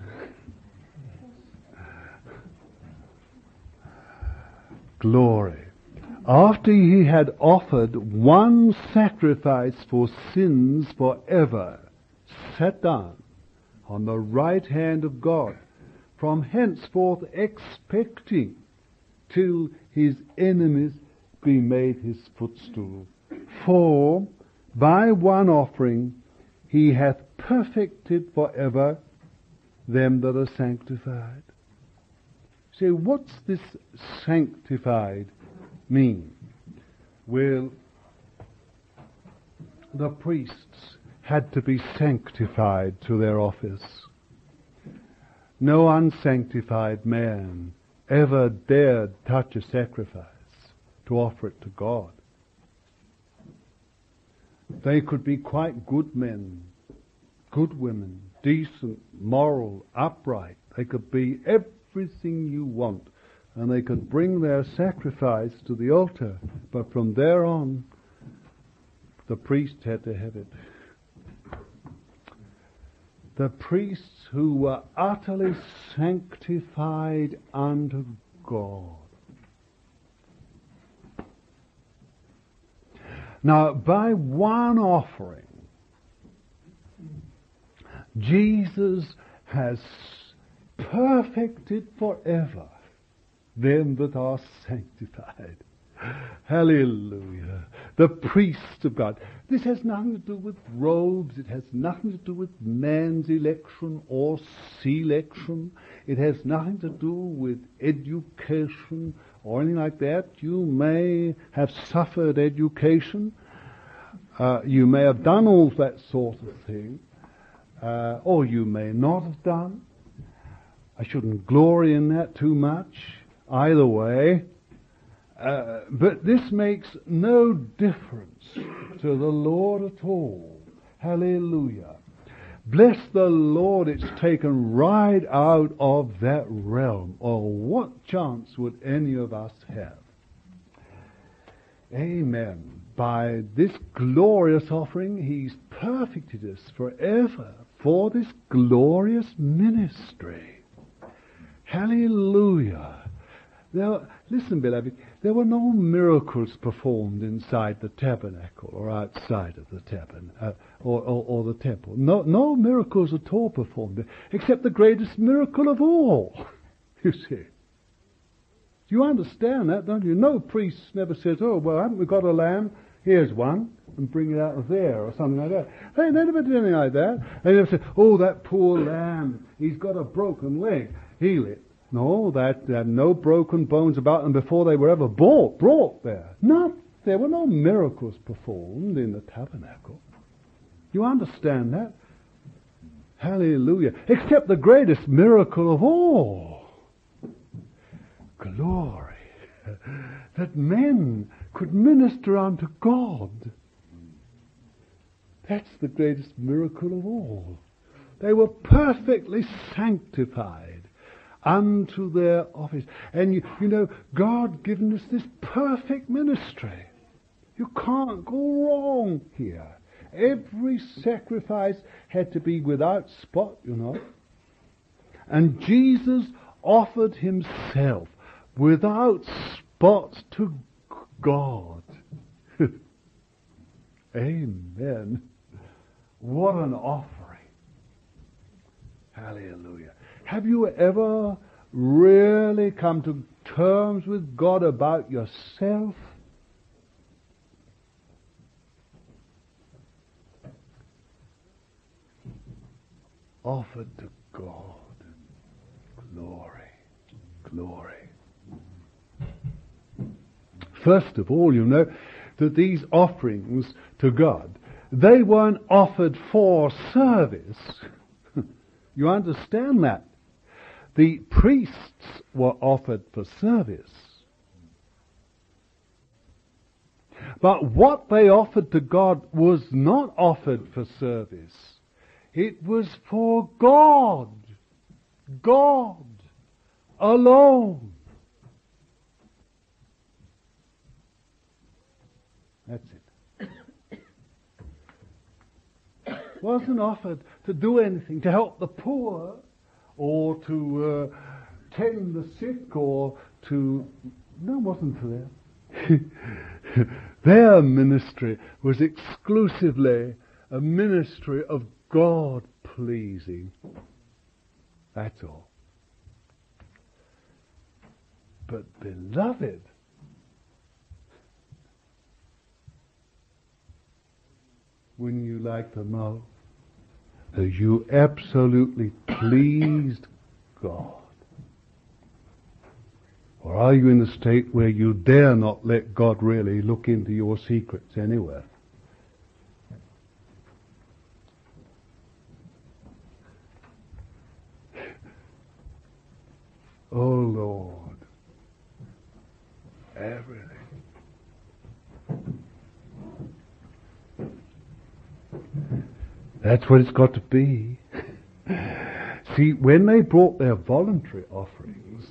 A: Glory. After he had offered one sacrifice for sins forever, sat down on the right hand of God, from henceforth expecting till his enemies be made his footstool. For by one offering he hath perfected forever them that are sanctified. So what's this sanctified mean? Well, the priests had to be sanctified to their office. No unsanctified man ever dared touch a sacrifice to offer it to God. They could be quite good men, good women, decent, moral, upright. They could be everything you want, and they could bring their sacrifice to the altar, but from there on, the priest had to have it. The priests who were utterly sanctified unto God. Now, by one offering, Jesus has perfected forever them that are sanctified. Hallelujah. The priests of God. This has nothing to do with robes. It has nothing to do with man's election or selection. It has nothing to do with education or anything like that. You may have suffered education. You may have done all that sort of thing. Or you may not have done. I shouldn't glory in that too much. Either way. But this makes no difference to the Lord at all. Hallelujah. Bless the Lord, it's taken right out of that realm. Oh, what chance would any of us have? Amen. By this glorious offering, He's perfected us forever for this glorious ministry. Hallelujah. Now, listen, beloved, there were no miracles performed inside the tabernacle or outside of the tabernacle or the temple. No miracles at all performed, except the greatest miracle of all. You see. You understand that, don't you? No priest never says, oh, well, haven't we got a lamb? Here's one, and bring it out of there, or something like that. They never did anything like that. They never said, oh, that poor lamb, he's got a broken leg, heal it. No, that had no broken bones about them before they were ever brought there. There were no miracles performed in the tabernacle. You understand that? Hallelujah. Except the greatest miracle of all. Glory. That men could minister unto God. That's the greatest miracle of all. They were perfectly sanctified unto their office. And you know, God given us this perfect ministry. You can't go wrong here. Every sacrifice had to be without spot, you know. And Jesus offered himself without spot to God. Amen. What an offering. Hallelujah. Have you ever really come to terms with God about yourself? Offered to God. Glory. Glory. First of all, you know that these offerings to God, they weren't offered for service. You understand that? The priests were offered for service. But what they offered to God was not offered for service. It was for God. God alone. That's it. Wasn't offered to do anything, to help the poor, or to tend the sick, or to... No, it wasn't for them. Their ministry was exclusively a ministry of God pleasing. That's all. But beloved, wouldn't you like to know that you absolutely pleased God? Or are you in the state where you dare not let God really look into your secrets anywhere? Oh Lord, everything. That's what it's got to be. See, when they brought their voluntary offerings,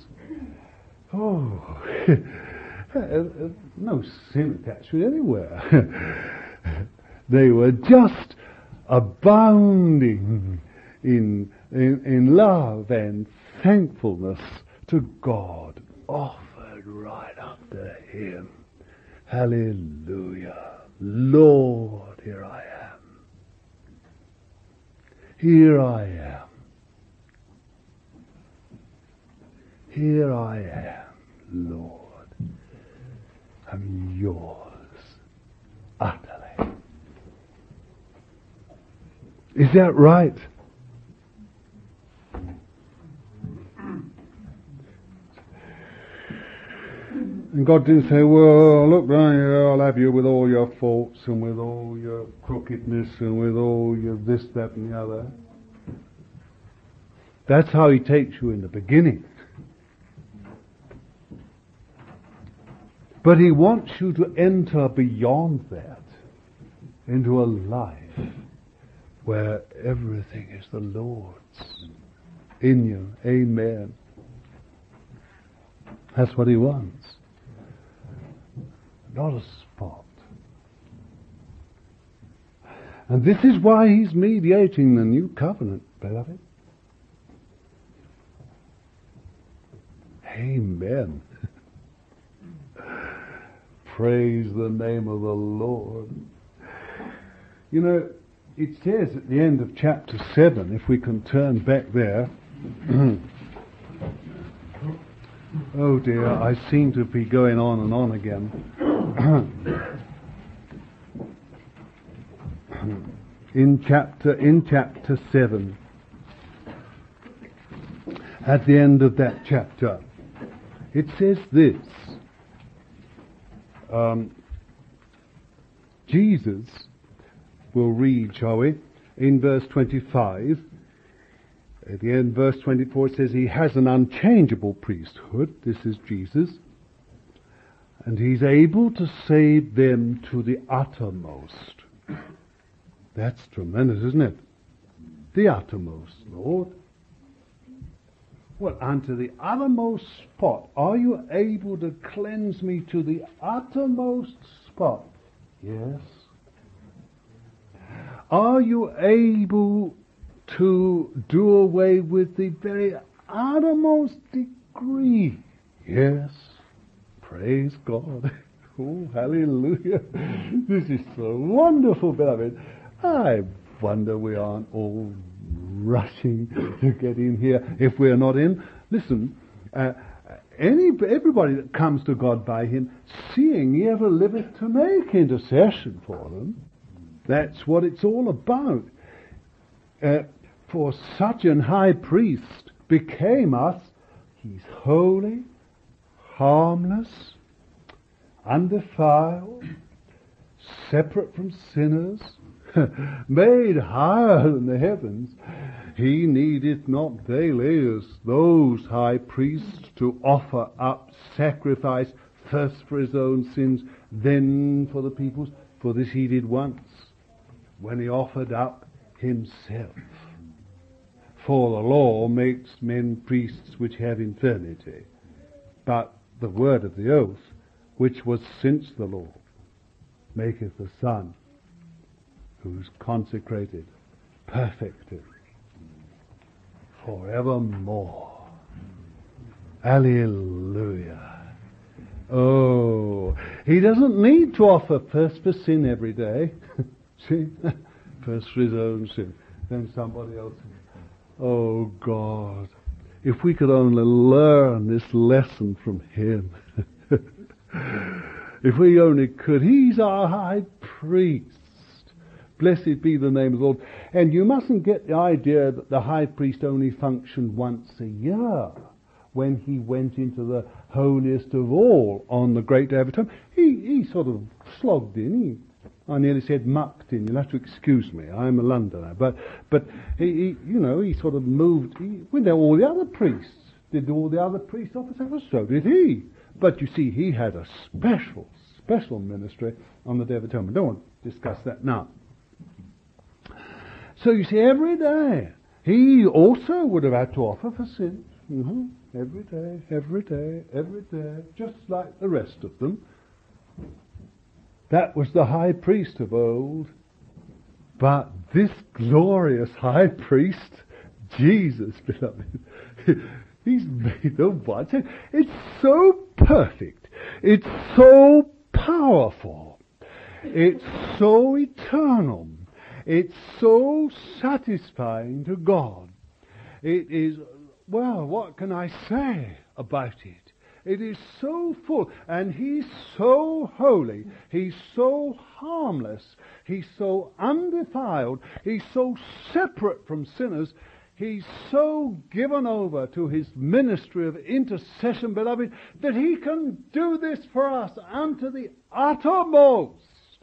A: no sin attached to it anywhere. They were just abounding in love and thankfulness to God, offered right up to Him. Hallelujah. Lord, here I am. Here I am. Here I am, Lord. I'm yours, utterly. Is that right? And God didn't say, well, look down here, I'll have you with all your faults and with all your crookedness and with all your this, that and the other. That's how He takes you in the beginning. But He wants you to enter beyond that into a life where everything is the Lord's in you. Amen. That's what He wants. Not a spot. And this is why He's mediating the new covenant, beloved. Amen. Praise the name of the Lord. You know, it says at the end of chapter 7, if we can turn back there. Oh dear, I seem to be going on and on again. In chapter 7, at the end of that chapter, it says this. Jesus, we'll read, shall we, in verse 25. At the end, verse 24, it says he has an unchangeable priesthood. This is Jesus. And he's able to save them to the uttermost. That's tremendous, isn't it? The uttermost, Lord. Well, unto the uttermost spot. Are you able to cleanse me to the uttermost spot? Yes. Are you able to do away with the very uttermost degree? Yes. Praise God. Oh, hallelujah. This is so wonderful, beloved. I wonder we aren't all rushing to get in here if we're not in. Listen, everybody that comes to God by him, seeing he ever liveth to make intercession for them. That's what it's all about. For such an high priest became us. He's holy, harmless, undefiled, separate from sinners, made higher than the heavens. He needeth not daily, as those high priests, to offer up sacrifice, first for his own sins, then for the people's. For this he did once, when he offered up himself. For the law makes men priests which have infirmity, but the word of the oath, which was since the law, maketh the Son, who's consecrated, perfected, forevermore. Hallelujah. Oh, he doesn't need to offer first for sin every day. See? First for his own sin, then somebody else's. Oh God, if we could only learn this lesson from him. If we only could. He's our high priest. Blessed be the name of the Lord. And you mustn't get the idea that the high priest only functioned once a year, when he went into the holiest of all on the great day of atonement. He sort of slogged in. I nearly said mucked in. You'll have to excuse me. I'm a Londoner. But he sort of moved. Well, all the other priests. Did all the other priests offer sacrifice? So did he. But you see, he had a special ministry on the Day of Atonement. Don't want to discuss that now. So you see, every day, he also would have had to offer for sins. Every day, just like the rest of them. That was the high priest of old. But this glorious high priest, Jesus, beloved, he's made the one. It's so perfect. It's so powerful. It's so eternal. It's so satisfying to God. It is, well, what can I say about it? It is so full, and he's so holy, he's so harmless, he's so undefiled, he's so separate from sinners, he's so given over to his ministry of intercession, beloved, that he can do this for us unto the uttermost.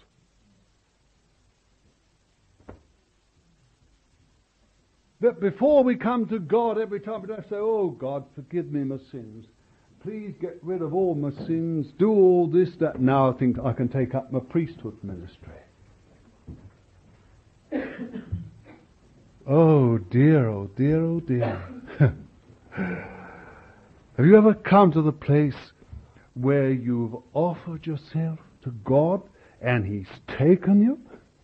A: That before we come to God every time we don't say, oh God, forgive me my sins. Please get rid of all my sins. Do all this, that. Now I think I can take up my priesthood ministry. Oh dear, oh dear, oh dear. Have you ever come to the place where you've offered yourself to God and He's taken you?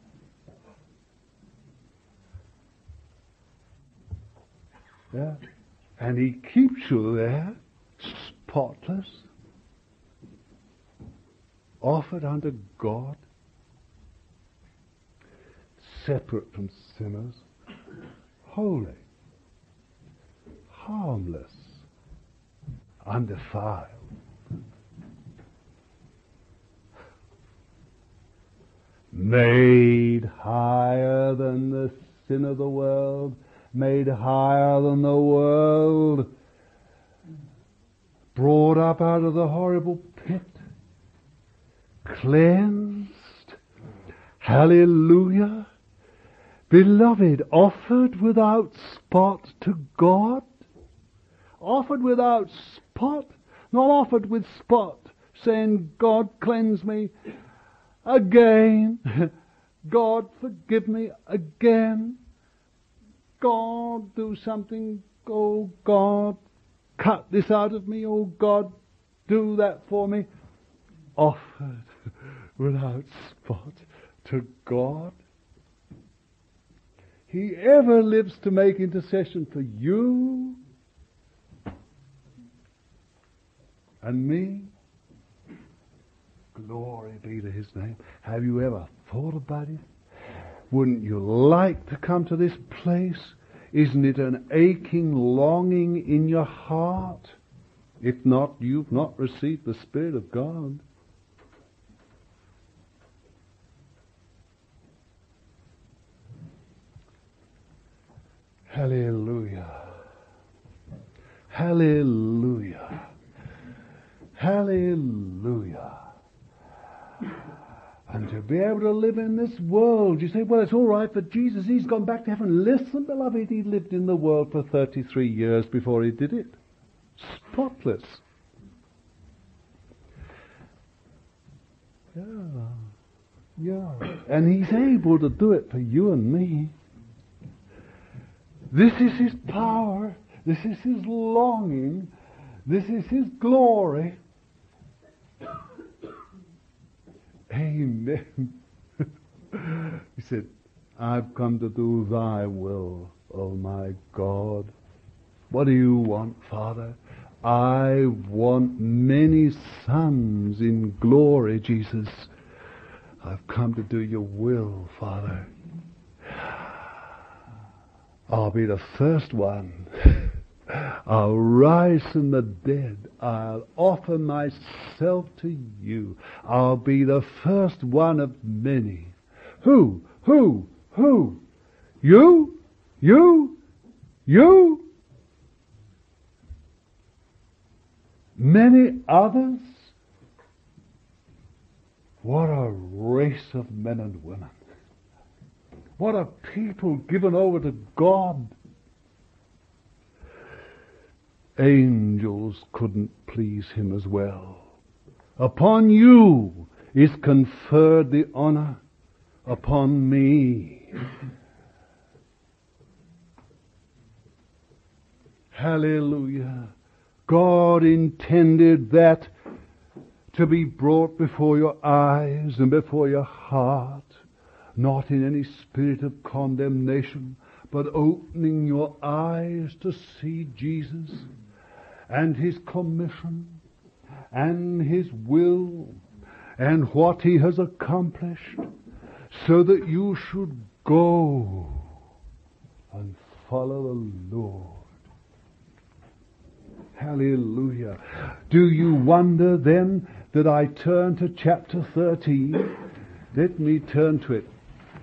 A: Yeah. And He keeps you there, spotless. offered unto God, separate from sinners, holy, harmless, undefiled. Made higher than the sin of the world, made higher than the world, brought up out of the horrible pit, cleansed, hallelujah, beloved, offered without spot to God, offered without spot, not offered with spot, saying, God, cleanse me again, God, forgive me again, God, do something, oh God, cut this out of me, oh God, do that for me. Offered without spot to God. He ever lives to make intercession for you and me. Glory be to His name. Have you ever thought about it? Wouldn't you like to come to this place? Isn't it an aching longing in your heart? If not, you've not received the Spirit of God. Hallelujah. Hallelujah. Hallelujah. And to be able to live in this world, you say, well, it's all right for Jesus, He's gone back to heaven. Listen, beloved, He lived in the world for 33 years before He did it. Spotless. Yeah. And He's able to do it for you and me. This is His power. This is His longing. This is His glory. Amen. He said, I've come to do thy will, O my God. What do you want, Father? I want many sons in glory, Jesus. I've come to do your will, Father. I'll be the first one. I'll rise from the dead. I'll offer myself to you. I'll be the first one of many. Who? You? Many others? What a race of men and women. What a people given over to God. Angels couldn't please Him as well. Upon you is conferred the honor, upon me. Hallelujah. God intended that to be brought before your eyes and before your heart, not in any spirit of condemnation, but opening your eyes to see Jesus and His commission and His will and what He has accomplished, so that you should go and follow the Lord. Hallelujah. Do you wonder then that I turn to chapter 13? Let me turn to it.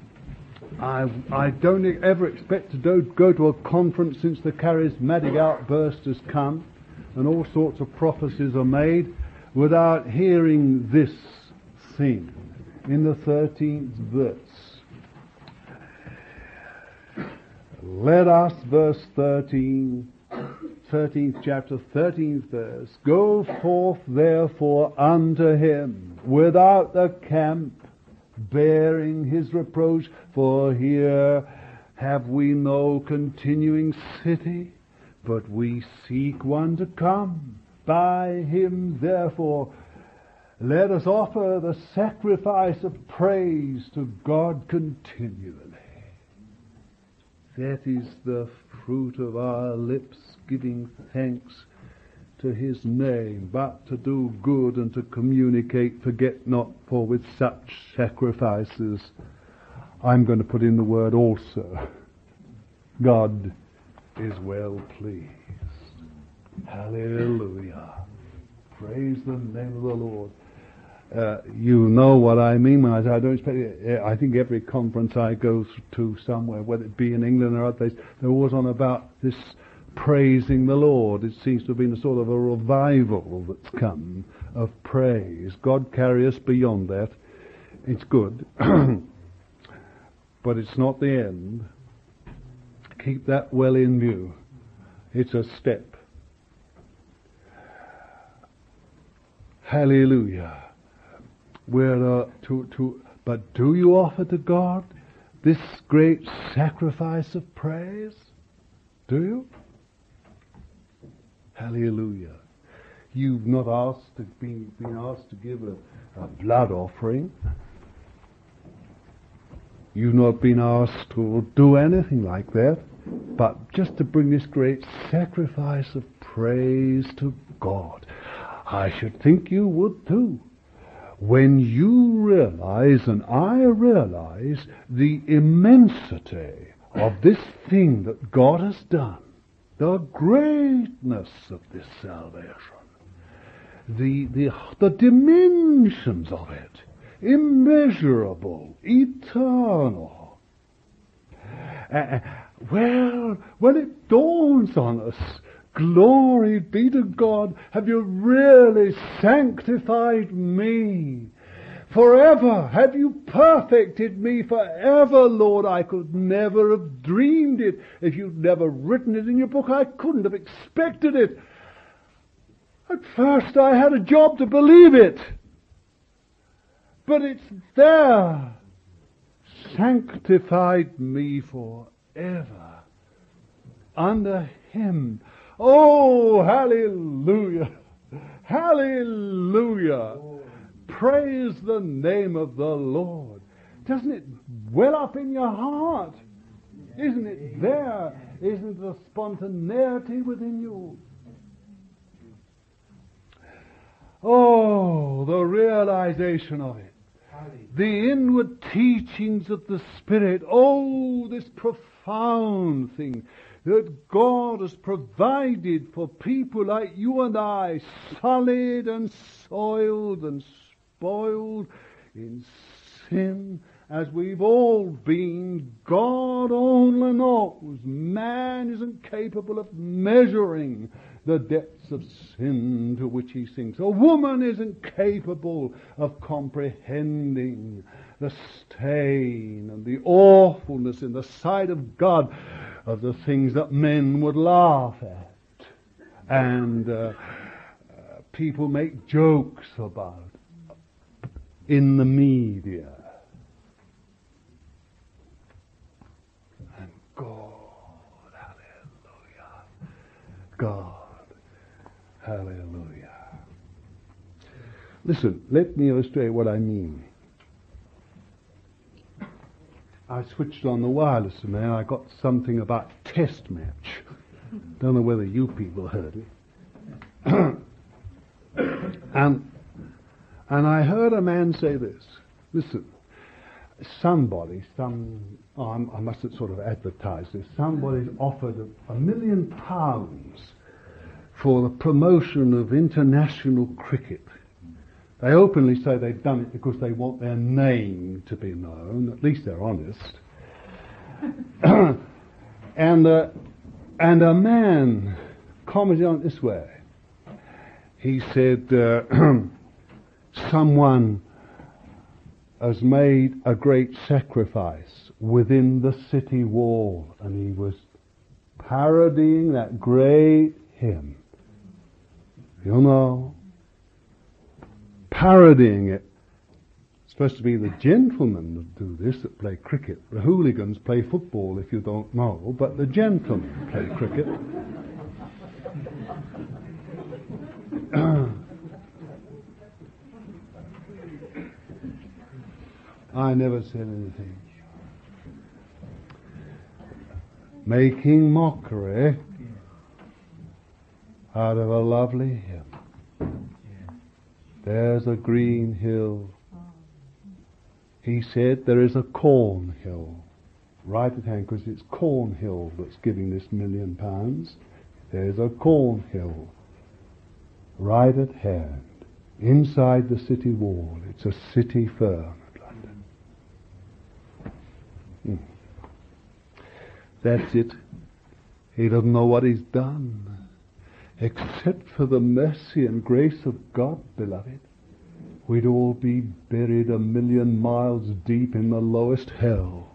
A: I don't ever expect to go to a conference since the charismatic outburst has come and all sorts of prophecies are made without hearing this thing in the 13th verse. Let us, verse 13, 13th chapter, 13th verse, go forth therefore unto him without the camp, bearing his reproach, for here have we no continuing city, but we seek one to come. By him therefore let us offer the sacrifice of praise to God continually. That is the fruit of our lips, giving thanks to his name, but to do good and to communicate, forget not, for with such sacrifices, I'm going to put in the word also, God is well pleased. Hallelujah. Praise the name of the Lord. You know what I mean when I say I don't expect it. I think every conference I go to somewhere, whether it be in England or other places, they're always on about this praising the Lord. It seems to have been a sort of a revival that's come of praise. God carry us beyond that. It's good. But it's not the end. Keep that well in view. It's a step. Hallelujah. But do you offer to God this great sacrifice of praise? Do you? Hallelujah. You've not asked to been asked to give a blood offering. You've not been asked to do anything like that, but just to bring this great sacrifice of praise to God. I should think you would too. When you realize, and I realize, the immensity of this thing that God has done, the greatness of this salvation, the dimensions of it, immeasurable, eternal. Well, when it dawns on us, glory be to God, have you really sanctified me? Forever have you perfected me forever, Lord. I could never have dreamed it. If you'd never written it in your book, I couldn't have expected it. At first I had a job to believe it. But it's there. Sanctified me forever under Him. Oh, hallelujah. Hallelujah. Praise the name of the Lord. Doesn't it well up in your heart? Isn't it there? Isn't the spontaneity within you? Oh, the realization of it. The inward teachings of the Spirit. Oh, this profound thing that God has provided for people like you and I, sullied and soiled and spoiled in sin, as we've all been. God only knows. Man isn't capable of measuring the depths of sin to which he sinks. A woman isn't capable of comprehending the stain and the awfulness in the sight of God of the things that men would laugh at and people make jokes about in the media. And God, hallelujah, God, hallelujah. Listen, let me illustrate what I mean. I switched on the wireless and then I got something about test match. Don't know whether you people heard it. and I heard a man say this. Listen, I mustn't sort of advertise this. Somebody's offered £1 million for the promotion of international cricket. They openly say they've done it because they want their name to be known. At least they're honest. and a man commented on it this way. He said, someone has made a great sacrifice within the city wall. And he was parodying that great hymn. You know, parodying it. It's supposed to be the gentlemen that do this, that play cricket. The hooligans play football, if you don't know, but the gentlemen play cricket. I never said anything. Making mockery out of a lovely hymn. There's a green hill. He said there is a corn hill right at hand, because it's Cornhill that's giving this £1,000,000. There's a corn hill right at hand, inside the city wall. It's a city firm at London. That's it. He doesn't know what he's done. Except for the mercy and grace of God, beloved, we'd all be buried 1,000,000 miles deep in the lowest hell.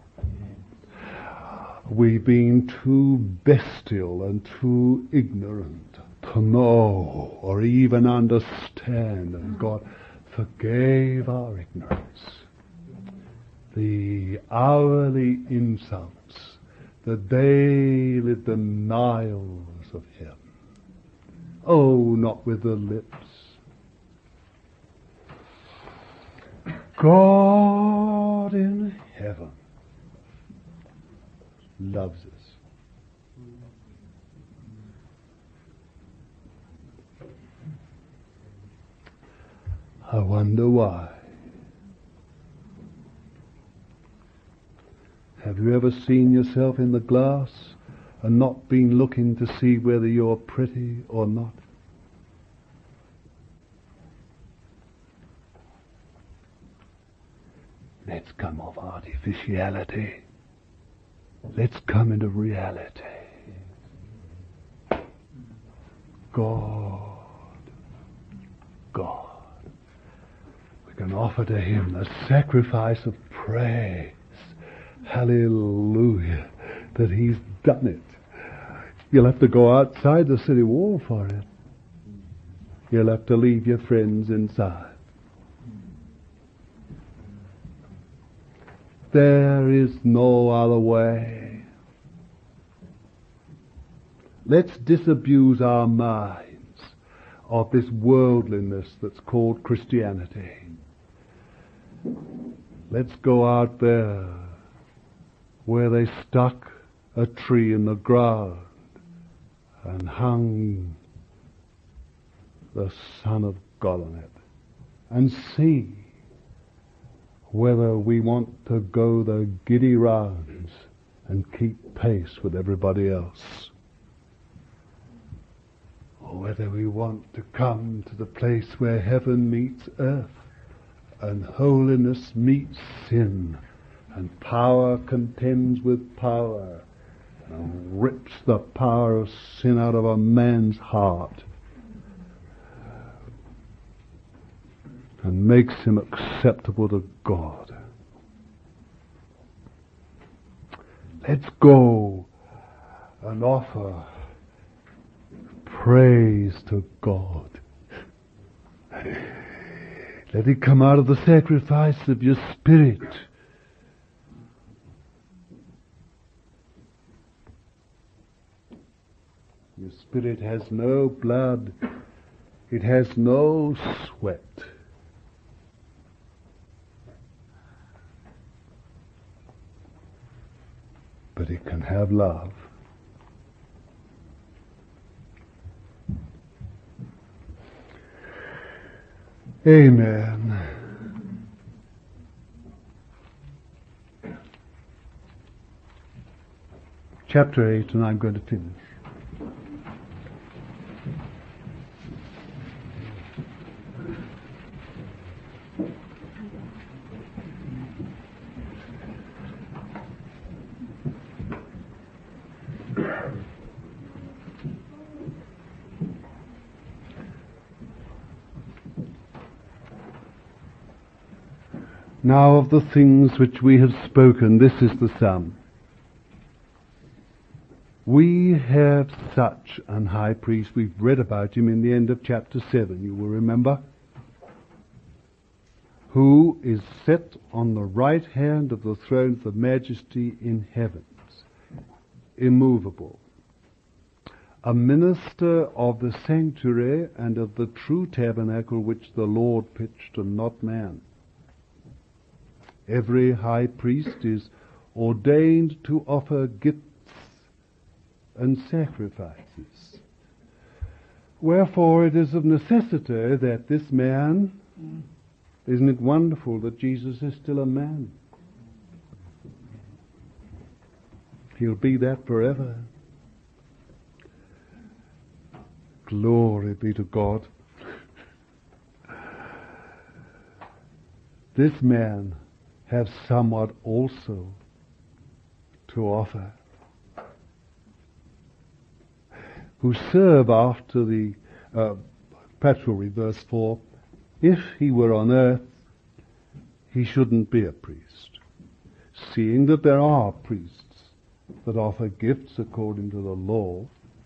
A: We've been too bestial and too ignorant to know or even understand, and God forgave our ignorance. The hourly insults, the daily denials of Him. Oh, not with the lips. God in heaven loves us. I wonder why. Have you ever seen yourself in the glass and not been looking to see whether you're pretty or not? Let's come off artificiality. Let's come into reality. God. We can offer to Him the sacrifice of praise. Hallelujah, that He's done it. You'll have to go outside the city wall for it. You'll have to leave your friends inside. There is no other way. Let's disabuse our minds of this worldliness that's called Christianity. Let's go out there where they stuck a tree in the ground and hung the Son of God on it, and see whether we want to go the giddy rounds and keep pace with everybody else, or whether we want to come to the place where heaven meets earth and holiness meets sin and power contends with power and rips the power of sin out of a man's heart and makes him acceptable to God. Let's go and offer praise to God. Let it come out of the sacrifice of your spirit. Your spirit has no blood. It has no sweat. But it can have love. Amen. Chapter 8, and I'm going to finish. Now of the things which we have spoken, this is the sum. We have such an high priest. We've read about him in the end of chapter 7, you will remember, who is set on the right hand of the throne of the majesty in heavens, immovable, a minister of the sanctuary and of the true tabernacle which the Lord pitched and not man. Every high priest is ordained to offer gifts and sacrifices. Wherefore it is of necessity that this man, isn't it wonderful that Jesus is still a man? He'll be that forever. Glory be to God. This man has somewhat also to offer, who serve after the patrolry, verse 4, if he were on earth, he shouldn't be a priest, seeing that there are priests that offer gifts according to the law.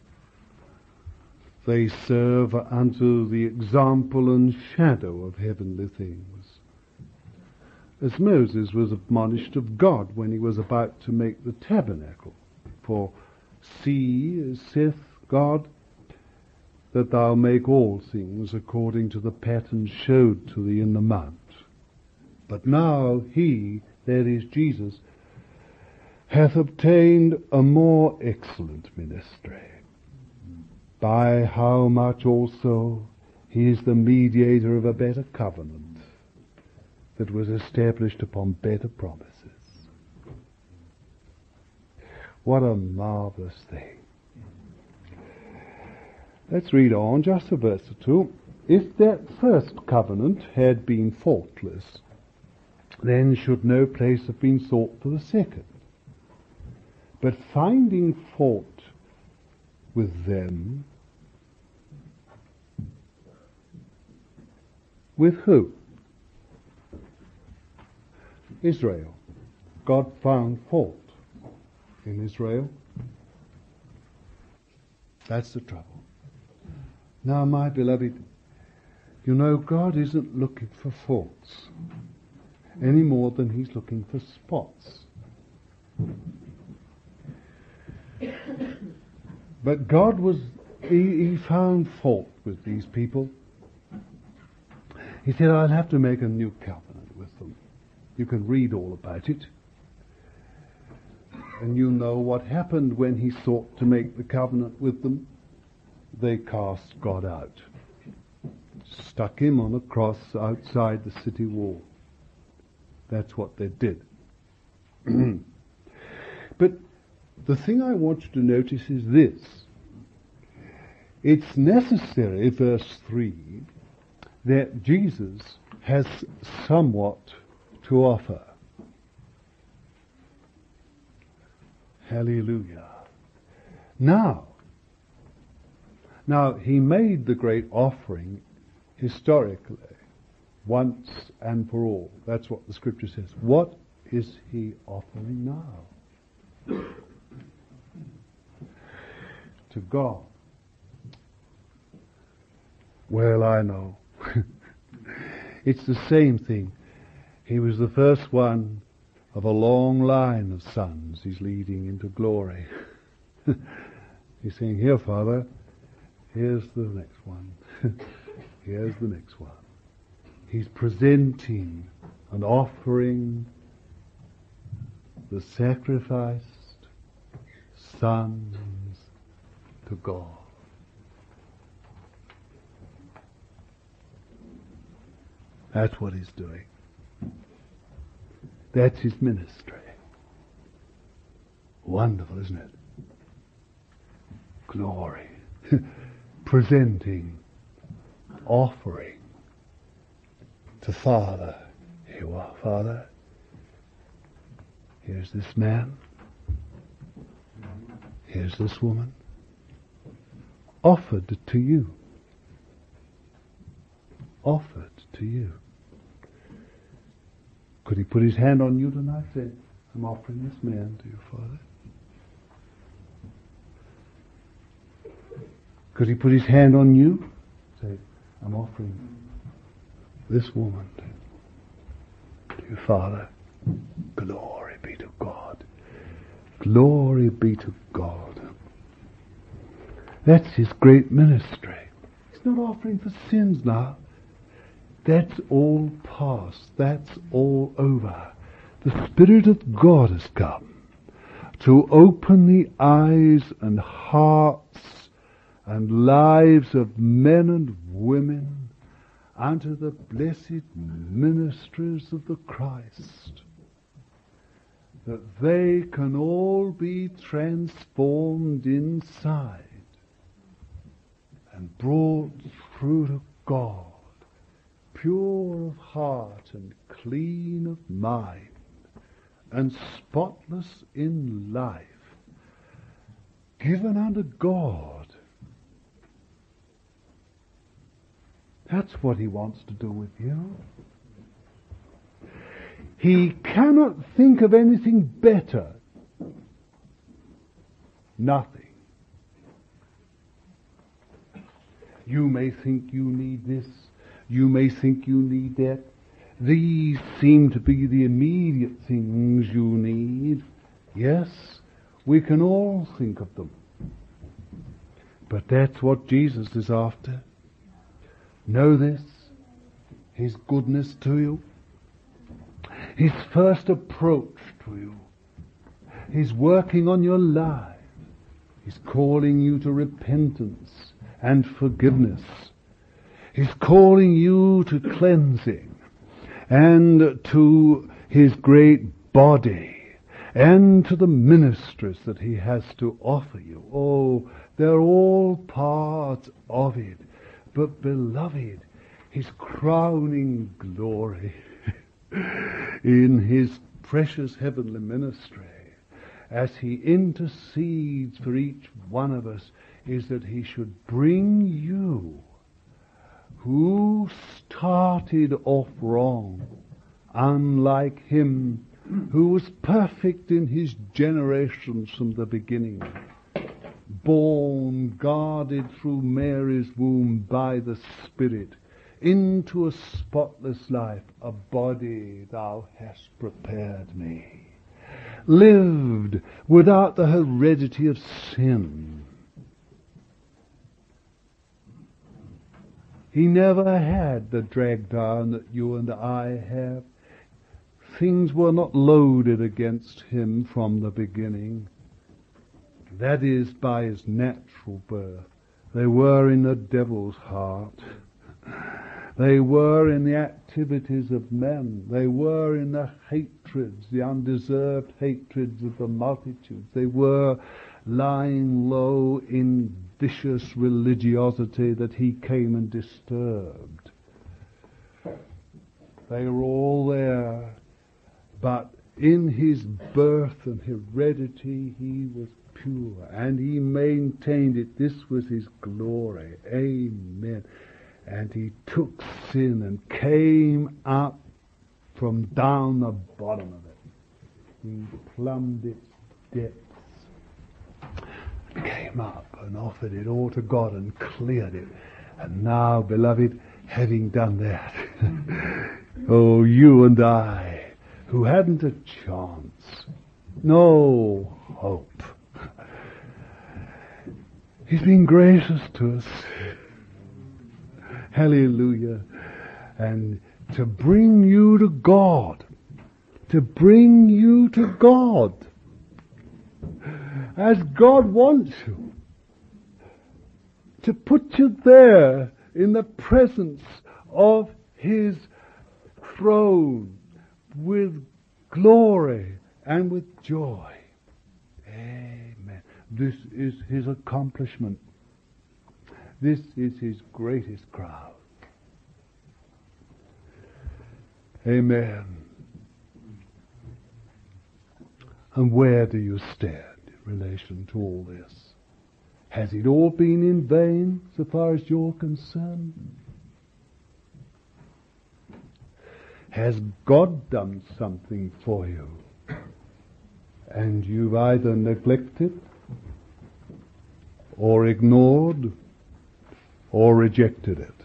A: They serve unto the example and shadow of heavenly things. As Moses was admonished of God when he was about to make the tabernacle. For see, saith God, that thou make all things according to the pattern showed to thee in the mount. But now he, that is Jesus, hath obtained a more excellent ministry, by how much also he is the mediator of a better covenant, that was established upon better promises. What a marvelous thing. Let's read on just a verse or two. If that first covenant had been faultless, then should no place have been sought for the second. But finding fault with them, with who? Israel. God found fault in Israel. That's the trouble. Now, my beloved, you know God isn't looking for faults any more than he's looking for spots. But God he found fault with these people. He said, I'll have to make a new covenant with them. You can read all about it. And you know what happened when he sought to make the covenant with them. They cast God out. Stuck him on a cross outside the city wall. That's what they did. But the thing I want you to notice is this. It's necessary, verse 3, that Jesus has somewhat to offer. Hallelujah. Now, he made the great offering historically, once and for all. That's what the scripture says. What is he offering now? To God. Well, I know. It's the same thing. He was the first one of a long line of sons he's leading into glory. He's saying, here, Father, here's the next one. Here's the next one. He's presenting and offering the sacrificed sons to God. That's what he's doing. That's his ministry. Wonderful, isn't it? Glory. Presenting, offering to Father. Here you are, Father. Here's this man. Here's this woman. Offered to you. Offered to you. Could he put his hand on you tonight and say, I'm offering this man to you, Father? Could he put his hand on you? Say, I'm offering this woman to you, Father. Glory be to God. Glory be to God. That's his great ministry. He's not offering for sins now. That's all past. That's all over. The Spirit of God has come to open the eyes and hearts and lives of men and women unto the blessed ministries of the Christ, that they can all be transformed inside and brought through to God, pure of heart and clean of mind and spotless in life, given unto God. That's what he wants to do with you. He cannot think of anything better. Nothing. You may think you need this. You may think you need that. These seem to be the immediate things you need. Yes, we can all think of them. But that's what Jesus is after. Know this, his goodness to you, his first approach to you. He's working on your life. He's calling you to repentance and forgiveness. He's calling you to cleansing and to his great body and to the ministries that he has to offer you. Oh, they're all part of it. But beloved, his crowning glory in his precious heavenly ministry, as he intercedes for each one of us, is that he should bring you, who started off wrong, unlike him who was perfect in his generations from the beginning, born, guarded through Mary's womb by the Spirit, into a spotless life, a body thou hast prepared me, lived without the heredity of sin. He never had the drag down that you and I have. Things were not loaded against him from the beginning. That is, by his natural birth. They were in the devil's heart. They were in the activities of men. They were in the hatreds, the undeserved hatreds of the multitudes. They were lying low in vicious religiosity that he came and disturbed. They were all there, but in his birth and heredity he was pure, and he maintained it. This was his glory. Amen. And he took sin and came up from down the bottom of it. He plumbed its depths, came up and offered it all to God and cleared it. And now, beloved, having done that, oh, you and I, who hadn't a chance, no hope, he's been gracious to us. Hallelujah. And to bring you to God. To bring you to God. As God wants you. To put you there in the presence of his throne with glory and with joy. Amen. This is his accomplishment. This is his greatest crown. Amen. And where do you stand in relation to all this? Has it all been in vain so far as you're concerned? Has God done something for you and you've either neglected or ignored or rejected it?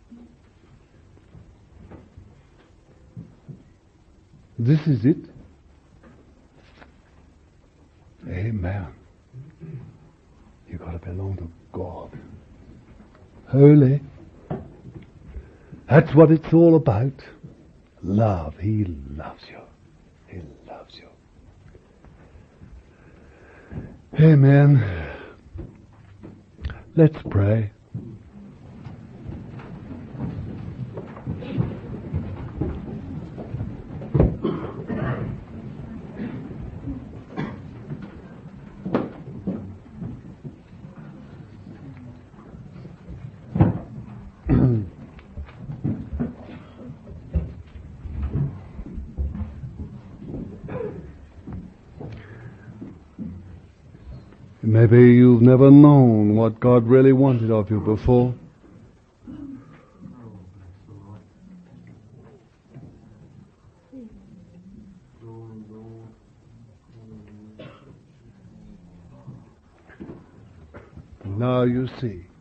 A: This is it. Amen. You've got to belong to God. Holy. That's what it's all about. Love. He loves you. He loves you. Amen. Let's pray. Maybe you've never known what God really wanted of you before. Now you see.